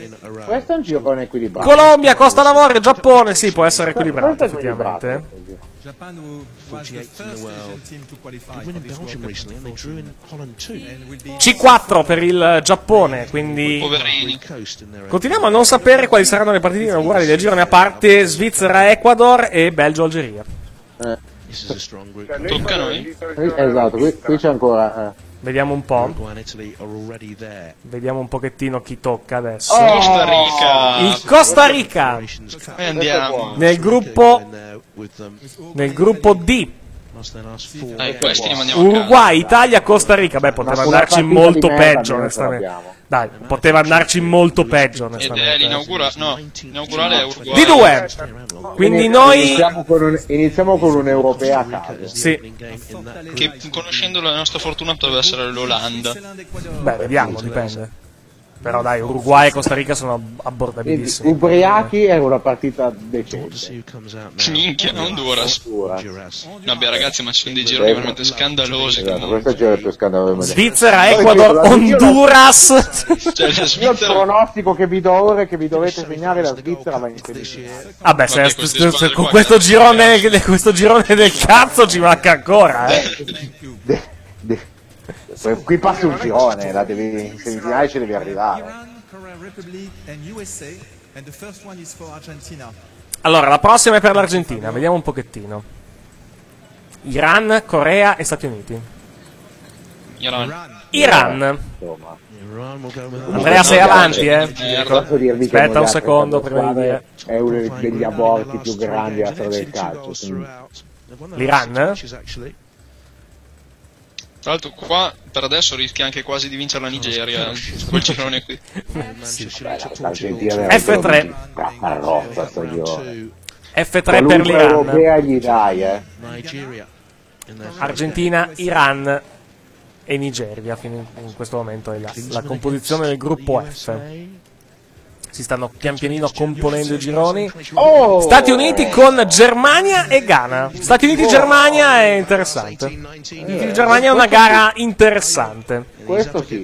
Questo è un girone equilibrato. Colombia, Costa d'Avorio, Giappone. Sì, può essere equilibrato, effettivamente. Japan who was the forty-eighth in first the world. Asian team to qualify They for win in this World Belgium Cup recently, and they drew in Holland too. C quattro per il Giappone, quindi Poverini. continuiamo a non sapere quali saranno le partite inaugurali del girone, a parte Svizzera, Ecuador e Belgio, Algeria. Eh. Tocca a noi? Esatto, qui, qui c'è ancora. Eh. Vediamo un po'. Vediamo un pochettino chi tocca adesso. Oh! Costa Rica. Il Costa Rica. E andiamo. Nel gruppo nel gruppo D. Eh, questi li mandiamo a casa. Uruguay, Italia, Costa Rica. Beh, poteva Una andarci partita molto di merda peggio, almeno ce onestamente. l'abbiamo. Dai, poteva andarci molto peggio, Ed è onestamente. l'inaugurale, no, l'inaugurale è Uruguay. D due. Quindi noi iniziamo con, un, iniziamo con un'europea a caso. Sì. Che conoscendo la nostra fortuna potrebbe essere l'Olanda. Beh, vediamo, dipende. Però dai, Uruguay e Costa Rica sono abbordabilissimi. Ubriachi è una partita decente. Minchia, Honduras. No, beh ragazzi, ma ci sono dei gironi veramente scandalosi. Esatto, questo è il giro più scandaloso. Svizzera, Ecuador, Honduras. Cioè, la Io il Svizzera... pronostico che vi do ora è che vi dovete segnare la Svizzera va in semifinale. Vabbè, se Vabbè, st- queste st- squadre con qua, questo eh. girone, questo girone del cazzo ci manca ancora, eh. De- de- Qui passi un girone, la devi, in semifinale ci devi arrivare. Iran, Korea Republic and U S A, and the first one is for Argentina. Allora, la prossima è per l'Argentina, vediamo un pochettino. Iran, Corea e Stati Uniti. Iran. Iran. Insomma. Andrea, sei avanti, eh. Posso dirvi che Aspetta un Mogliata secondo questa prima di dire. squadra è uno degli aborti più grandi della storia del calcio. quindi- L'Iran? Tra l'altro qua per adesso rischia anche quasi di vincere la Nigeria quel girone qui. L'Argentina F tre. Carrozza sto girone. F tre per Qualunque l'Iran. europea gli dai, eh. Argentina, Iran e Nigeria fino in questo momento è la, la composizione del gruppo F. Si stanno pian pianino componendo i gironi. Oh! Stati Uniti con Germania e Ghana. Stati Uniti-Germania è interessante. Stati Uniti-Germania è una gara interessante. Questo sì.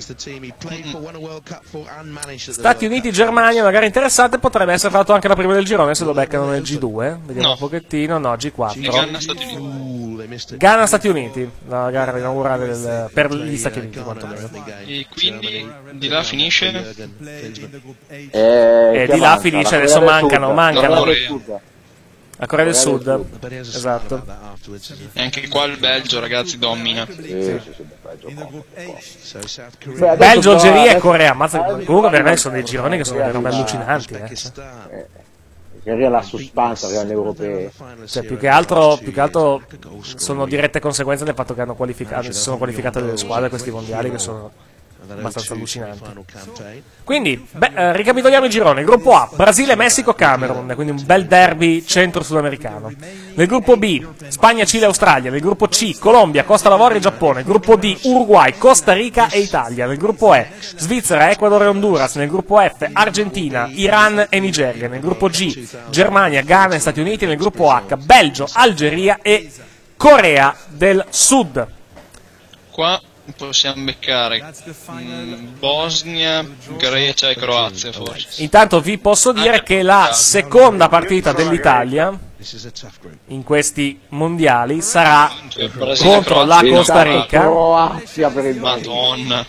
Stati Uniti-Germania è una gara interessante. Potrebbe essere fatto anche la prima del girone se lo beccano nel G due. Vediamo No. un pochettino. No, G quattro. Ghana, Stati Uniti. Ghana-Stati Uniti. La gara inaugurale del- per gli Stati Uniti, quantomeno. E quindi di là finisce Eh, E che di là avanza? finisce, La adesso Corea del mancano, Sud. mancano. La Corea del Corea. Sud. La Corea del Sud. Sud. Esatto. e anche qua il Belgio, ragazzi, domina. Sì, sì, sì, Belgio, In the group comodo, H, comodo. Beh, adesso Belgio, però- Algeria e adesso- Corea. Ammazza, adesso- comunque per me sono dei gironi che sono delle robe allucinanti. Eh. Eh, che arriva la suspensa, arriva all'europeo. Cioè, più che altro, più che altro sono dirette conseguenze del fatto che hanno qualificato, si sono qualificate delle squadre a questi mondiali che sono abbastanza allucinanti. Quindi, beh, eh, ricapitoliamo il girone. Gruppo A, Brasile, Messico, Camerun, quindi un bel derby centro-sudamericano. Nel gruppo B, Spagna, Cile, Australia. Nel gruppo C, Colombia, Costa d'Avorio e Giappone. Gruppo D, Uruguay, Costa Rica e Italia. Nel gruppo E, Svizzera, Ecuador e Honduras. Nel gruppo F, Argentina, Iran e Nigeria. Nel gruppo G, Germania, Ghana e Stati Uniti. Nel gruppo H, Belgio, Algeria e Corea del Sud. Qua possiamo beccare mm, Bosnia, Grecia e Croazia forse. Intanto vi posso dire che la seconda partita dell'Italia in questi mondiali sarà Brasile, contro la Croazia. Costa Rica. Croazia per il Madonna.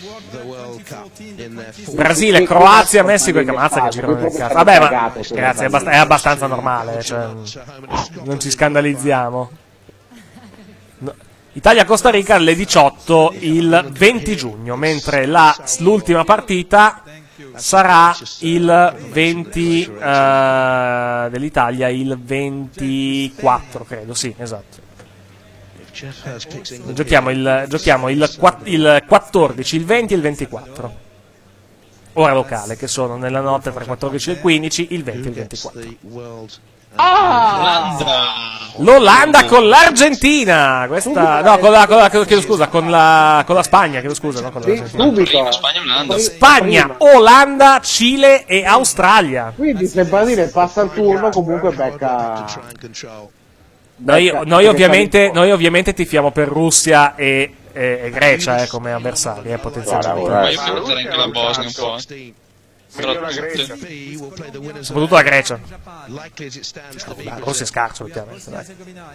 Brasile, Croazia, Messico e Camazza che girano del cazzo. Vabbè, ma ragazzi, è, abbast- è abbastanza normale, cioè, non ci scandalizziamo. No. Italia-Costa Rica alle diciotto il venti giugno, mentre la, l'ultima partita sarà il venti eh, dell'Italia il ventiquattro, credo, sì, esatto. Giochiamo il, giochiamo il, qua- il quattordici, il venti e il ventiquattro. Ora locale, che sono nella notte tra il quattordici e il quindici, il venti e il ventiquattro. Ah! L'Olanda con l'Argentina, questa no, con la, con la chiedo scusa, con la con la Spagna, chiedo scusa, no, con l'Argentina. Subito. Spagna, Olanda. Spagna, Olanda, Cile e Australia. Quindi se il Brasile passa il turno comunque becca... Noi, becca- noi, ovviamente, becca noi ovviamente tifiamo per Russia e, e, e Grecia eh, come avversari, eh, potenzialmente. Ma io devo mettere anche la Bosnia un po'. Però soprattutto la Grecia. La Russia è scarso ultimamente, dai.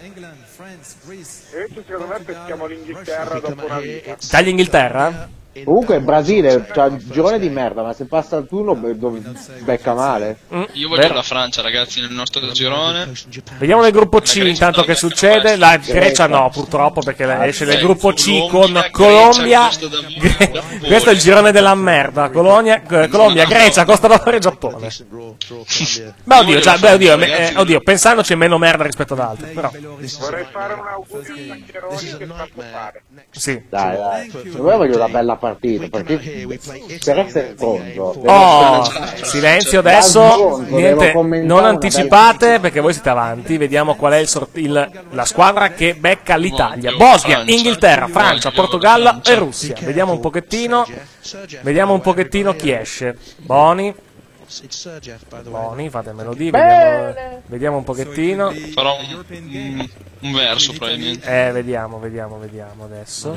E invece secondo me peschiamo l'Inghilterra dopo una vita. Italia Inghilterra? Comunque il Brasile c'ha un girone di merda, ma se passa il turno be- dove becca male. Mm, Io voglio vero. la Francia, ragazzi, nel nostro girone. Vediamo nel gruppo C La Grecia intanto che dovrebbe succede. La Grecia no, purtroppo, perché esce nel gruppo C con Colombia. Gre- Questo è il girone della merda. Colonia, eh, Colombia, Grecia, Costa d'Avorio e Giappone. Beh, oddio, cioè, beh, oddio, eh, oddio, pensandoci è meno merda rispetto ad altri. Però, Vorrei fare un augurio a Zaccheroni che sta a fare. sì. Dai, dai. Io voglio una bella partita, perché per essere pronto. devo Oh, essere- silenzio Da adesso, pronto, niente, devo commentare non una anticipate bella- perché voi siete avanti, vediamo qual è il sort- il- la squadra che becca l'Italia. Buono, Bosnia, Francia. Inghilterra, Francia, Buono, Portogallo Francia. e Russia. Vediamo un pochettino, vediamo un pochettino chi esce. Boni, Boni, fatemelo dire, vediamo, vediamo un pochettino. Farò un, un, un verso probabilmente. Eh, vediamo, vediamo, vediamo adesso.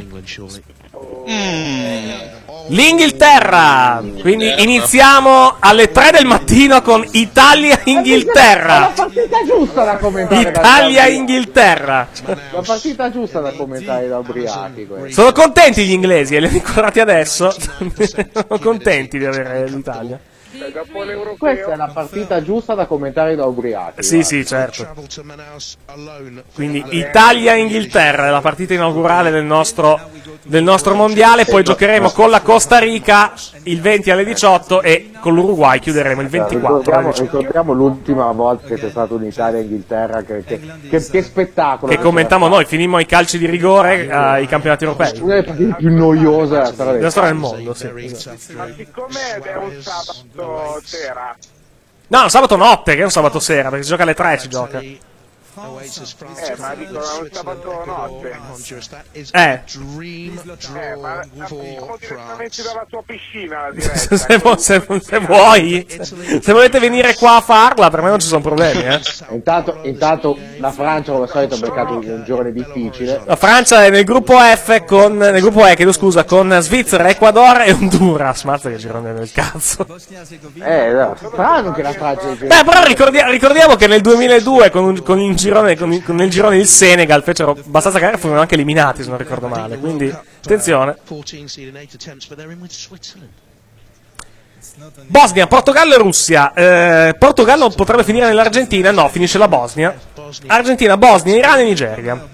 Mm. L'Inghilterra! Quindi iniziamo alle tre del mattino con È Italia-Inghilterra. la partita giusta da commentare. da- Italia-Inghilterra. La partita giusta da commentare da ubriachi. questa. Sono contenti gli inglesi e li ho ricordati adesso. Sono contenti di avere l'Italia. Cioè, dopo l'europeo. Questa è la partita giusta da commentare da ubriachi. Sì, sì, certo. Quindi Italia-Inghilterra è la partita inaugurale del nostro, del nostro mondiale. Poi giocheremo con la Costa Rica il venti alle diciotto e con l'Uruguay chiuderemo il ventiquattro alle Ricordiamo, diciotto. ricordiamo l'ultima volta che c'è stato un Italia-Inghilterra. Che, che, che, che spettacolo! Che commentammo noi, finimmo ai calci di rigore ai campionati europei. Una delle partite più noiose della storia del Della storia del mondo, sì. esatto. Ma siccome è un sabato sera, No, sabato notte, che è un sabato sera, perché si gioca alle tre, si gioca. eh, ma dico, è un sabato notte. Eh, Eh, ma la facciamo direttamente dalla tua piscina, la diretta. se, vo- se- se vuoi, se volete venire qua a farla, per me non ci sono problemi, eh. Intanto, intanto la Francia, come al solito, ha beccato un girone difficile. La Francia è nel gruppo F con, nel gruppo E, chiedo scusa, con Svizzera, Ecuador e Honduras. Mazza che girone del cazzo. Eh, no, strano che la Francia... Beh, però ricordia- ricordiamo che nel duemiladue con, un- con il girone, con, il- con il girone il Senegal fecero abbastanza cagare, furono anche eliminati se non ricordo male, quindi attenzione. Bosnia, Portogallo e Russia. Eh, Portogallo potrebbe finire nell'Argentina, no, finisce la Bosnia. Argentina, Bosnia, Iran e Nigeria.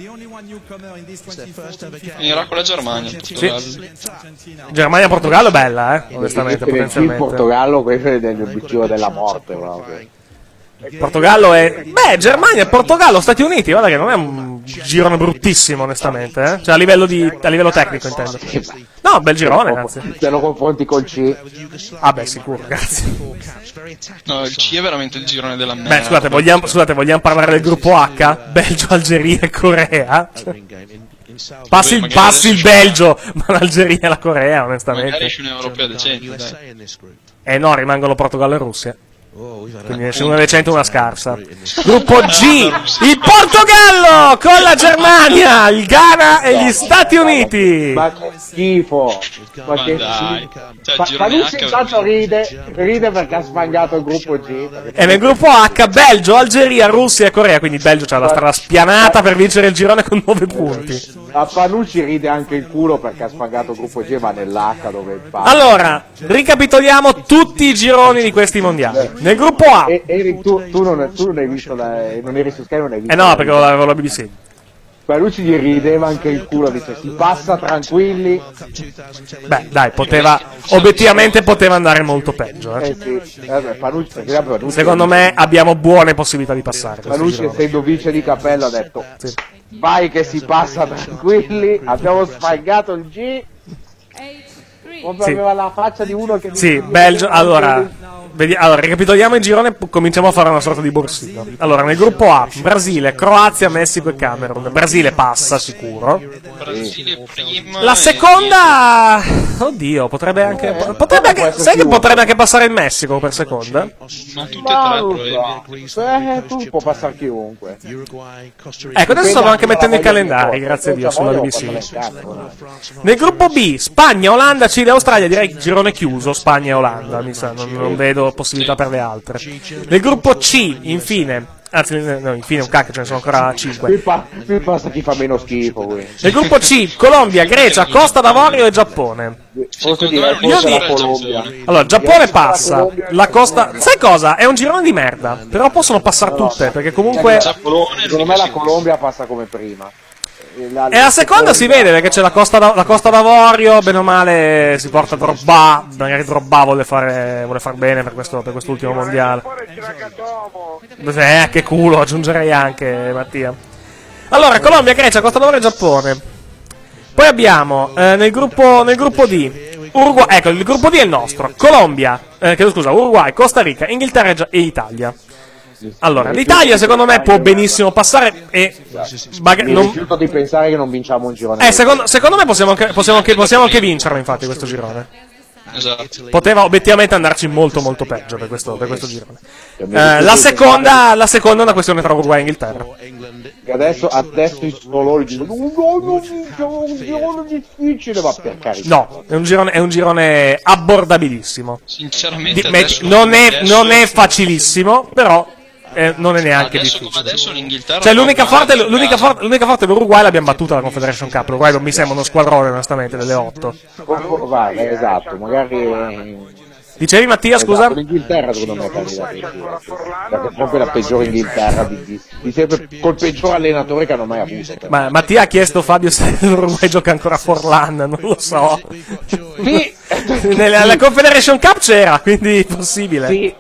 Finirà con la Germania. Portogallo. Germania-Portogallo è bella, eh, onestamente, il potenzialmente. Portogallo, questo è del giro della morte proprio. Portogallo è... Beh, Germania, Portogallo, Stati Uniti, guarda che non è un girone bruttissimo, onestamente, eh? Cioè a livello, di, a livello tecnico, intendo. No, bel girone, anzi. Se lo confronti col C. Ah beh, sicuro, grazie. No, il C è veramente il girone della merda. Beh, scusate, vogliamo, scusate, vogliamo parlare del gruppo H? Belgio, Algeria e Corea? Passi, il- passi il Belgio, ma l'Algeria e la Corea, Magari onestamente. esce un europeo decente, dai. Eh no, rimangono Portogallo e Russia. Quindi esce una decente e una scarsa. Gruppo G, il Portogallo con la Germania, il Ghana e gli Stati Uniti. Ma che schifo! Ma Ma che dai. schifo! Cioè, Fa- girone Fanucci H intanto ride, ride perché ha sbagliato il gruppo G. E nel gruppo H, Belgio, Algeria, Russia e Corea. Quindi Belgio c'ha la strada spianata per vincere il girone con nove punti. A Panucci ride anche il culo perché ha sbagliato il gruppo G, ma nell'H dove fa. Allora, ricapitoliamo tutti i gironi di questi mondiali. Nel gruppo A, E, Eric, tu, tu, non, tu non hai visto la, non eri su Sky, non hai visto. eh no, perché avevo la B B C. Panucci gli rideva anche il culo, dice si passa tranquilli. Beh, dai, poteva, obiettivamente poteva andare molto peggio. Eh Eh. sì, vabbè, Panucci, perché Panucci, Secondo me abbiamo buone possibilità di passare. questo Panucci girone. essendo vice di cappello ha detto Sì. vai che si passa tranquilli, abbiamo sbagliato il G. Come Sì. aveva la faccia di uno che... Sì, Belgio, allora, vedi- allora, ricapitoliamo il girone e cominciamo a fare una sorta di borsino. Allora, nel gruppo A, Brasile, Croazia, Messico e Camerun. Brasile passa sicuro. Brasile prima. La e- seconda, oddio, potrebbe anche, potrebbe anche, sai che potrebbe anche passare il Messico per seconda? Ma tutte e Ma tre non probabilmente. so. Eh, tu può passare chiunque. Ecco, adesso stavo anche mettendo i calendari, grazie a Dio, sulla B B C. Nel gruppo B, Spagna, Olanda, Cile Brasile e Australia direi girone chiuso, Spagna e Olanda, mi sa, non, non vedo possibilità per le altre. Nel gruppo C, infine, anzi, no, infine un cacchio, ce ne sono ancora cinque. Qui, pa- qui passa chi fa meno schifo. Qui. Nel gruppo C, Colombia, Grecia, Costa d'Avorio e Giappone. Posso dire, Io forse dico- la Colombia. Allora, Giappone passa, la Costa... Sai cosa? È un girone di merda, però possono passare tutte, perché comunque... Secondo me la Colombia passa come prima. La, E la seconda si vede perché c'è la Costa, da- la Costa d'Avorio, bene o male si porta Drogba, magari Drogba vuole fare, vuole far bene per, questo, per quest'ultimo mondiale. Eh, che culo, aggiungerei anche, Mattia. Allora, Colombia, Grecia, Costa d'Avorio e Giappone. Poi abbiamo eh, nel, gruppo, nel gruppo D, Uruguay, ecco, il gruppo D è il nostro, Colombia, eh, chiedo scusa, Uruguay, Costa Rica, Inghilterra e Gia- e Italia. Allora, l'Italia secondo me può benissimo passare e baga- Mi non- rifiuto di pensare che non vinciamo un girone. eh, secondo, secondo me possiamo anche, possiamo, anche, possiamo anche vincerlo, infatti, questo girone. Esatto. Poteva obiettivamente andarci molto molto peggio per questo, per questo girone. Eh, la, seconda, la seconda è una questione tra Uruguay e Inghilterra. Che adesso, adesso i scolori dicono no, no, non vinciamo un girone difficile, ma per carità. No, è un girone, è un girone abbordabilissimo. Sinceramente, Di- me- adesso, non, è, adesso- non è facilissimo, però eh, non è neanche adesso difficile. come adesso l'Inghilterra Cioè, l'unica va forte, male, l'unica, forte, l'unica forte dell'Uruguay l'abbiamo battuta alla Confederation Cup. L'Uruguay non mi sembra uno squadrone, onestamente, delle otto. Vai, esatto, magari... Dicevi, Mattia, scusa? Esatto, l'Inghilterra secondo me è candidata in più, perché è proprio la peggiore Inghilterra di, di, di sempre, col peggior allenatore che hanno mai avuto. Ma Mattia ha chiesto Fabio se l'Uruguay gioca ancora a Forlan, non lo so. Sì. Nella la Confederation Cup c'era, quindi possibile. Sì.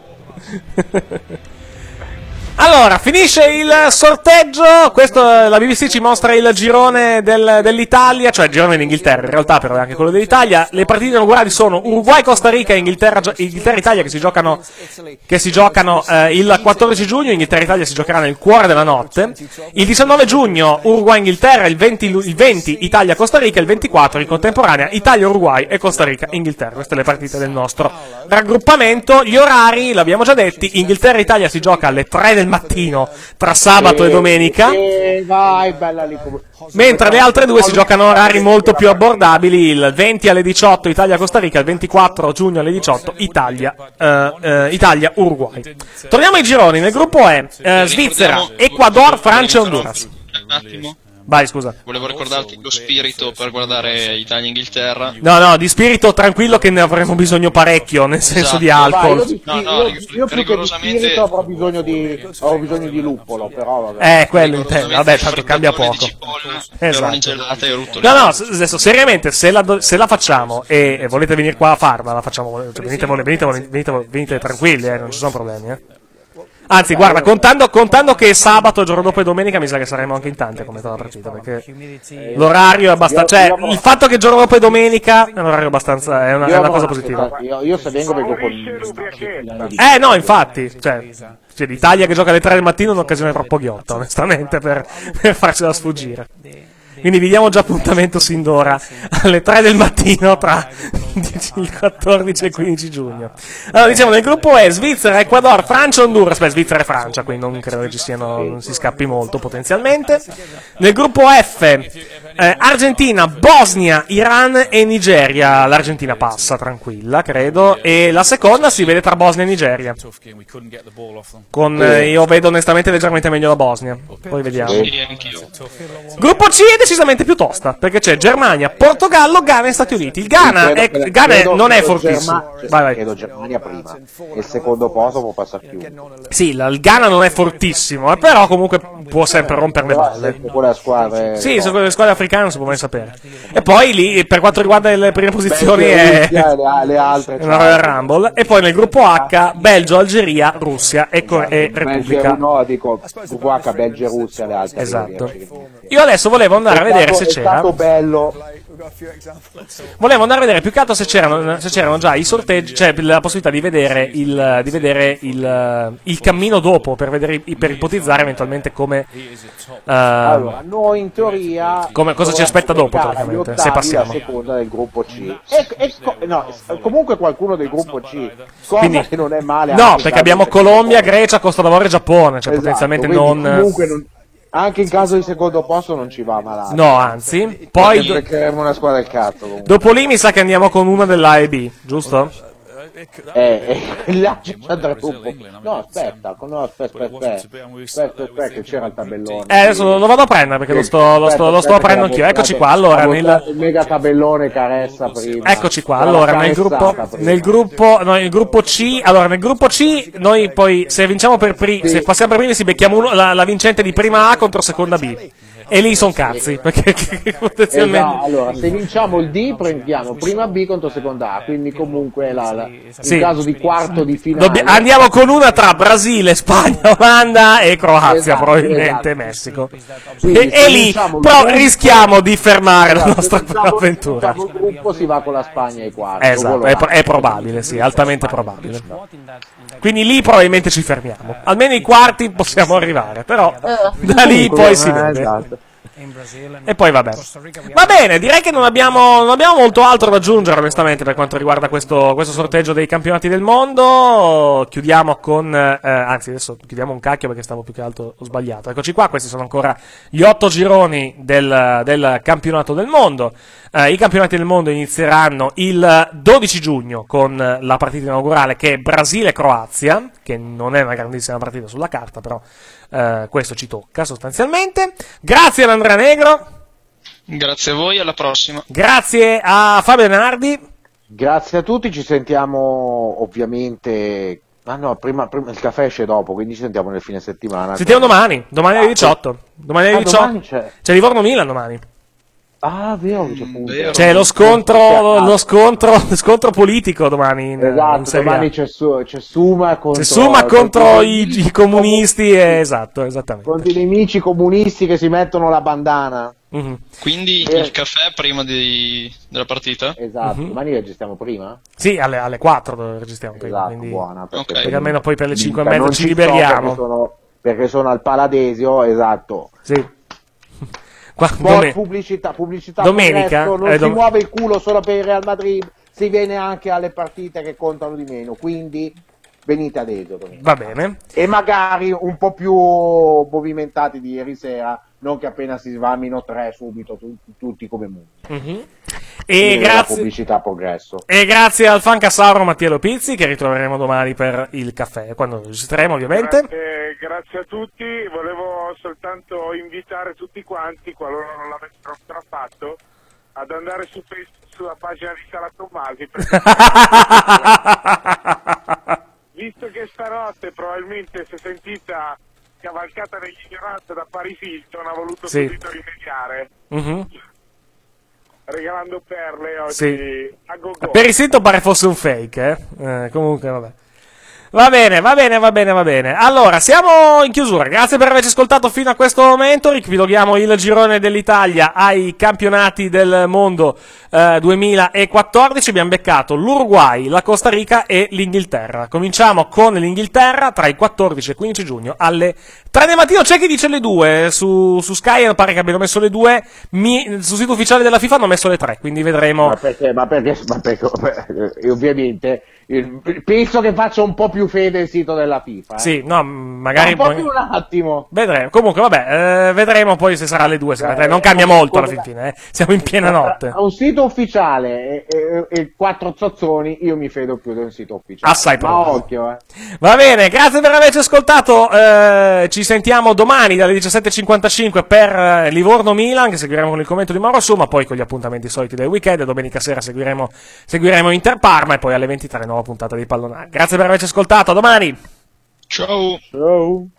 Allora, finisce il sorteggio. Questo, la B B C ci mostra il girone del- dell'Italia, cioè il girone dell'Inghilterra, in realtà però è anche quello dell'Italia. Le partite inaugurali sono Uruguay, Costa Rica e Inghilterra, Inghilterra Italia che si giocano, che si giocano eh, il quattordici giugno. Inghilterra Italia si giocherà nel cuore della notte. Il diciannove giugno Uruguay Inghilterra, il venti, lu- il venti Italia Costa Rica, il ventiquattro in contemporanea Italia Uruguay e Costa Rica Inghilterra. Queste le partite del nostro raggruppamento. Gli orari l'abbiamo già detti, Inghilterra Italia si gioca alle tre del mattino tra sabato e domenica, E vai, bella lì. come- mentre le altre due si giocano a orari molto più abbordabili. Il venti alle diciotto Italia Costa Rica, il ventiquattro giugno alle diciotto Italia eh, eh, Italia Uruguay. Torniamo ai gironi. Nel gruppo E eh, Svizzera, Ecuador, Francia e Honduras. Un attimo. Vai, scusa. Volevo ricordarti lo spirito per guardare Italia-Inghilterra. No, no, di spirito tranquillo che ne avremo bisogno parecchio, nel senso di Vai, io, alcol. di, No, no, io, rig- io più che di rigorosamente- spirito avrò bisogno di, avrò bisogno di luppolo, però vabbè. Eh, quello intendo. Vabbè, tanto cambia poco. Esatto. Esatto. No, no, s- adesso seriamente, se la, do- se la facciamo e, e volete venire qua a farla, la facciamo. Cioè, venite, vole- venite, vole- venite, venite tranquilli, eh, non ci sono problemi, eh. Anzi, guarda, contando, contando che è sabato, il giorno dopo e domenica, mi sa che saremo anche in tanti a commentare la partita, perché l'orario è abbastanza... Cioè, il fatto che il giorno dopo è domenica è un orario abbastanza... è una, è una cosa positiva. Io, io se vengo vengo con... Eh, no, infatti, cioè, cioè l'Italia che gioca alle tre del mattino è un'occasione troppo ghiotta, onestamente, per, per farcela sfuggire. Quindi vi diamo già appuntamento sin d'ora alle tre del mattino tra il quattordici e il quindici giugno. Allora, diciamo, nel gruppo E Svizzera, Ecuador, Francia, Honduras. Beh, Svizzera e Francia, quindi non credo che ci siano, non si scappi molto potenzialmente. Nel gruppo F eh, Argentina, Bosnia, Iran e Nigeria. L'Argentina passa tranquilla, credo, e la seconda si vede tra Bosnia e Nigeria. Con, eh, io vedo onestamente leggermente meglio la Bosnia. Poi vediamo. Sì, anch'io. Gruppo C è decisamente più tosta, perché c'è Germania, Portogallo, Ghana e Stati Uniti. Il Ghana, è, Credo- Ghana è- credo- non è credo fortissimo. Germa- Vai, vai. Credo Germania prima. E il secondo posto può passare più. Sì, la- il Ghana non è fortissimo, eh, però comunque può sempre rompere le balle. Quella squadra. Sì, su quelle squadre africane non si può mai sapere. E poi lì, per quanto riguarda le prime posizioni, è le, le altre. è una Royal Rumble. E poi nel gruppo H, Belgio, Algeria, Russia e, Co- e Repubblica. No, dico gruppo H, Belgio e Russia, le altre. Esatto. Io adesso volevo andare a vedere se È c'era. stato bello. Volevo andare a vedere più che altro se c'erano, se c'erano già i sorteggi, cioè la possibilità di vedere il, di vedere il, il cammino dopo per, vedere, per ipotizzare eventualmente come, uh, Allora, noi in teoria come cosa ci aspetta dopo, giocare praticamente, agli se ottavi passiamo. la seconda del gruppo C. E, e co- no, comunque qualcuno del gruppo C, cosa Quindi- che non è male. No, anche perché stare abbiamo nel Colombia, Grecia, Costa d'Avorio e Giappone, cioè Esatto, potenzialmente quindi non... comunque non- Anche in caso di secondo posto non ci va malato. No, anzi. Poi do- beccheremo una squadra del cazzo. Comunque. Dopo lì mi sa che andiamo con una dell'A e B, giusto? Eh, eh, là ci andrà un po'. No, aspetta, no, aspetta, aspetta, aspetta, aspetta, che c'era il tabellone. Eh, adesso lo vado a prendere perché lo sto, lo sto, lo sto aprendo anch'io. Eccoci qua, allora, nel... il mega tabellone Caressa prima. Eccoci qua, allora, nel gruppo, nel gruppo, no, nel gruppo C, allora, nel gruppo C, noi poi, se vinciamo per primi, se passiamo per primi, si becchiamo uno, la, la vincente di prima A contro seconda B. E lì sono cazzi, perché potenzialmente... Esatto, allora, se vinciamo il D prendiamo prima B contro seconda A, quindi comunque la, la, in sì. caso di quarto di finale... Dobbi- andiamo con una tra Brasile, Spagna, Olanda e Croazia, esatto, probabilmente, esatto. Messico. Quindi, e e lì, però gruppo, rischiamo di fermare esatto, la nostra diciamo, avventura. Il gruppo si va con la Spagna ai quarti. Esatto, è, pro- è probabile, sì, altamente probabile. Quindi lì probabilmente ci fermiamo. Almeno i quarti possiamo arrivare, però eh, da lì poi si vede. Esatto. E poi vabbè. Va bene, direi che non abbiamo, non abbiamo molto altro da aggiungere onestamente per quanto riguarda questo, questo sorteggio dei campionati del mondo. Chiudiamo con eh, anzi adesso chiudiamo un cacchio perché stavo più che altro ho sbagliato. Eccoci qua, questi sono ancora gli otto gironi del, del campionato del mondo. Eh, I campionati del mondo inizieranno il dodici giugno con la partita inaugurale che è Brasile-Croazia, che non è una grandissima partita sulla carta, però eh, questo ci tocca sostanzialmente. Grazie ad Andrea Negro. Grazie a voi, alla prossima. Grazie a Fabio Nardi. Grazie a tutti, ci sentiamo ovviamente... Ah no, prima, prima il caffè esce dopo, quindi ci sentiamo nel fine settimana. Sentiamo domani, domani alle diciotto. Domani alle ah, diciotto. Domani c'è. C'è Livorno-Milan domani. Ah, vero, c'è appunto. C'è lo scontro, lo scontro, lo scontro politico domani. In, esatto, in Serie A. domani c'è, su, c'è Suma contro, c'è Suma contro, contro i, i comunisti, eh, esatto, esattamente. Contro i nemici comunisti che si mettono la bandana. Mm-hmm. Quindi eh. il caffè prima di, della partita? Esatto, Mm-hmm. domani registriamo prima? Sì, alle, alle quattro registriamo prima. Esatto, quindi... buona. Perché, okay. perché almeno poi per le cinque e mezza mezza ci liberiamo. So perché, sono, perché sono al Paladesio, esatto. Sì. Qua, Poi pubblicità, pubblicità domenica resto, non eh, si dom- muove il culo solo per il Real Madrid, si viene anche alle partite che contano di meno, quindi venite ad Edo domenica. Va bene. E magari un po' più movimentati di ieri sera, non che appena si va a meno tre subito tutti, tutti come muti. Mm-hmm. E grazie, pubblicità progresso. E grazie al Fancasauro Mattia Lopizzi, che ritroveremo domani per il caffè, quando registreremo ovviamente. Grazie, grazie a tutti, volevo soltanto invitare tutti quanti, qualora non l'avessero ancora fatto, ad andare su Facebook, sulla pagina di Sara Tommasi, perché visto che stanotte probabilmente si è sentita cavalcata dell'ignoranza da Paris Hilton, ha voluto sì. subito rimediare. Mm-hmm. Regalando perle oggi sì. a go-go. Per il sito pare fosse un fake, eh? Eh, comunque vabbè. Va bene, va bene, va bene, va bene. Allora, siamo in chiusura. Grazie per averci ascoltato fino a questo momento. Riepiloghiamo il girone dell'Italia ai campionati del mondo eh, duemilaquattordici. Abbiamo beccato l'Uruguay, la Costa Rica e l'Inghilterra. Cominciamo con l'Inghilterra tra il quattordici e il quindici giugno alle tre del mattino. C'è chi dice le due. Su, su Sky pare che abbiano messo le due. Mi, sul sito ufficiale della FIFA hanno messo le tre. Quindi vedremo. Ma perché? Ma perché? Ma perché? E ovviamente. Penso che faccia un po' più fede il sito della FIFA. Eh. Sì, no, magari. Un po' più un attimo. Vedremo. Comunque, vabbè, eh, vedremo poi se sarà alle due. Se eh, non cambia molto alla fin fine. Eh. Siamo in piena notte. A un sito ufficiale e, e, e quattro zozzoni, io mi fido più di un sito ufficiale. Assai Ma proprio. occhio, eh. Va bene, grazie per averci ascoltato. Eh, ci sentiamo domani dalle diciassette e cinquantacinque per eh, Livorno-Milan, che seguiremo con il commento di Mauro Suma, poi con gli appuntamenti soliti del weekend. Domenica sera seguiremo, seguiremo Inter-Parma e poi alle ventitré nuova puntata di Pallonari. Grazie per averci ascoltato, a domani! Ciao! Ciao!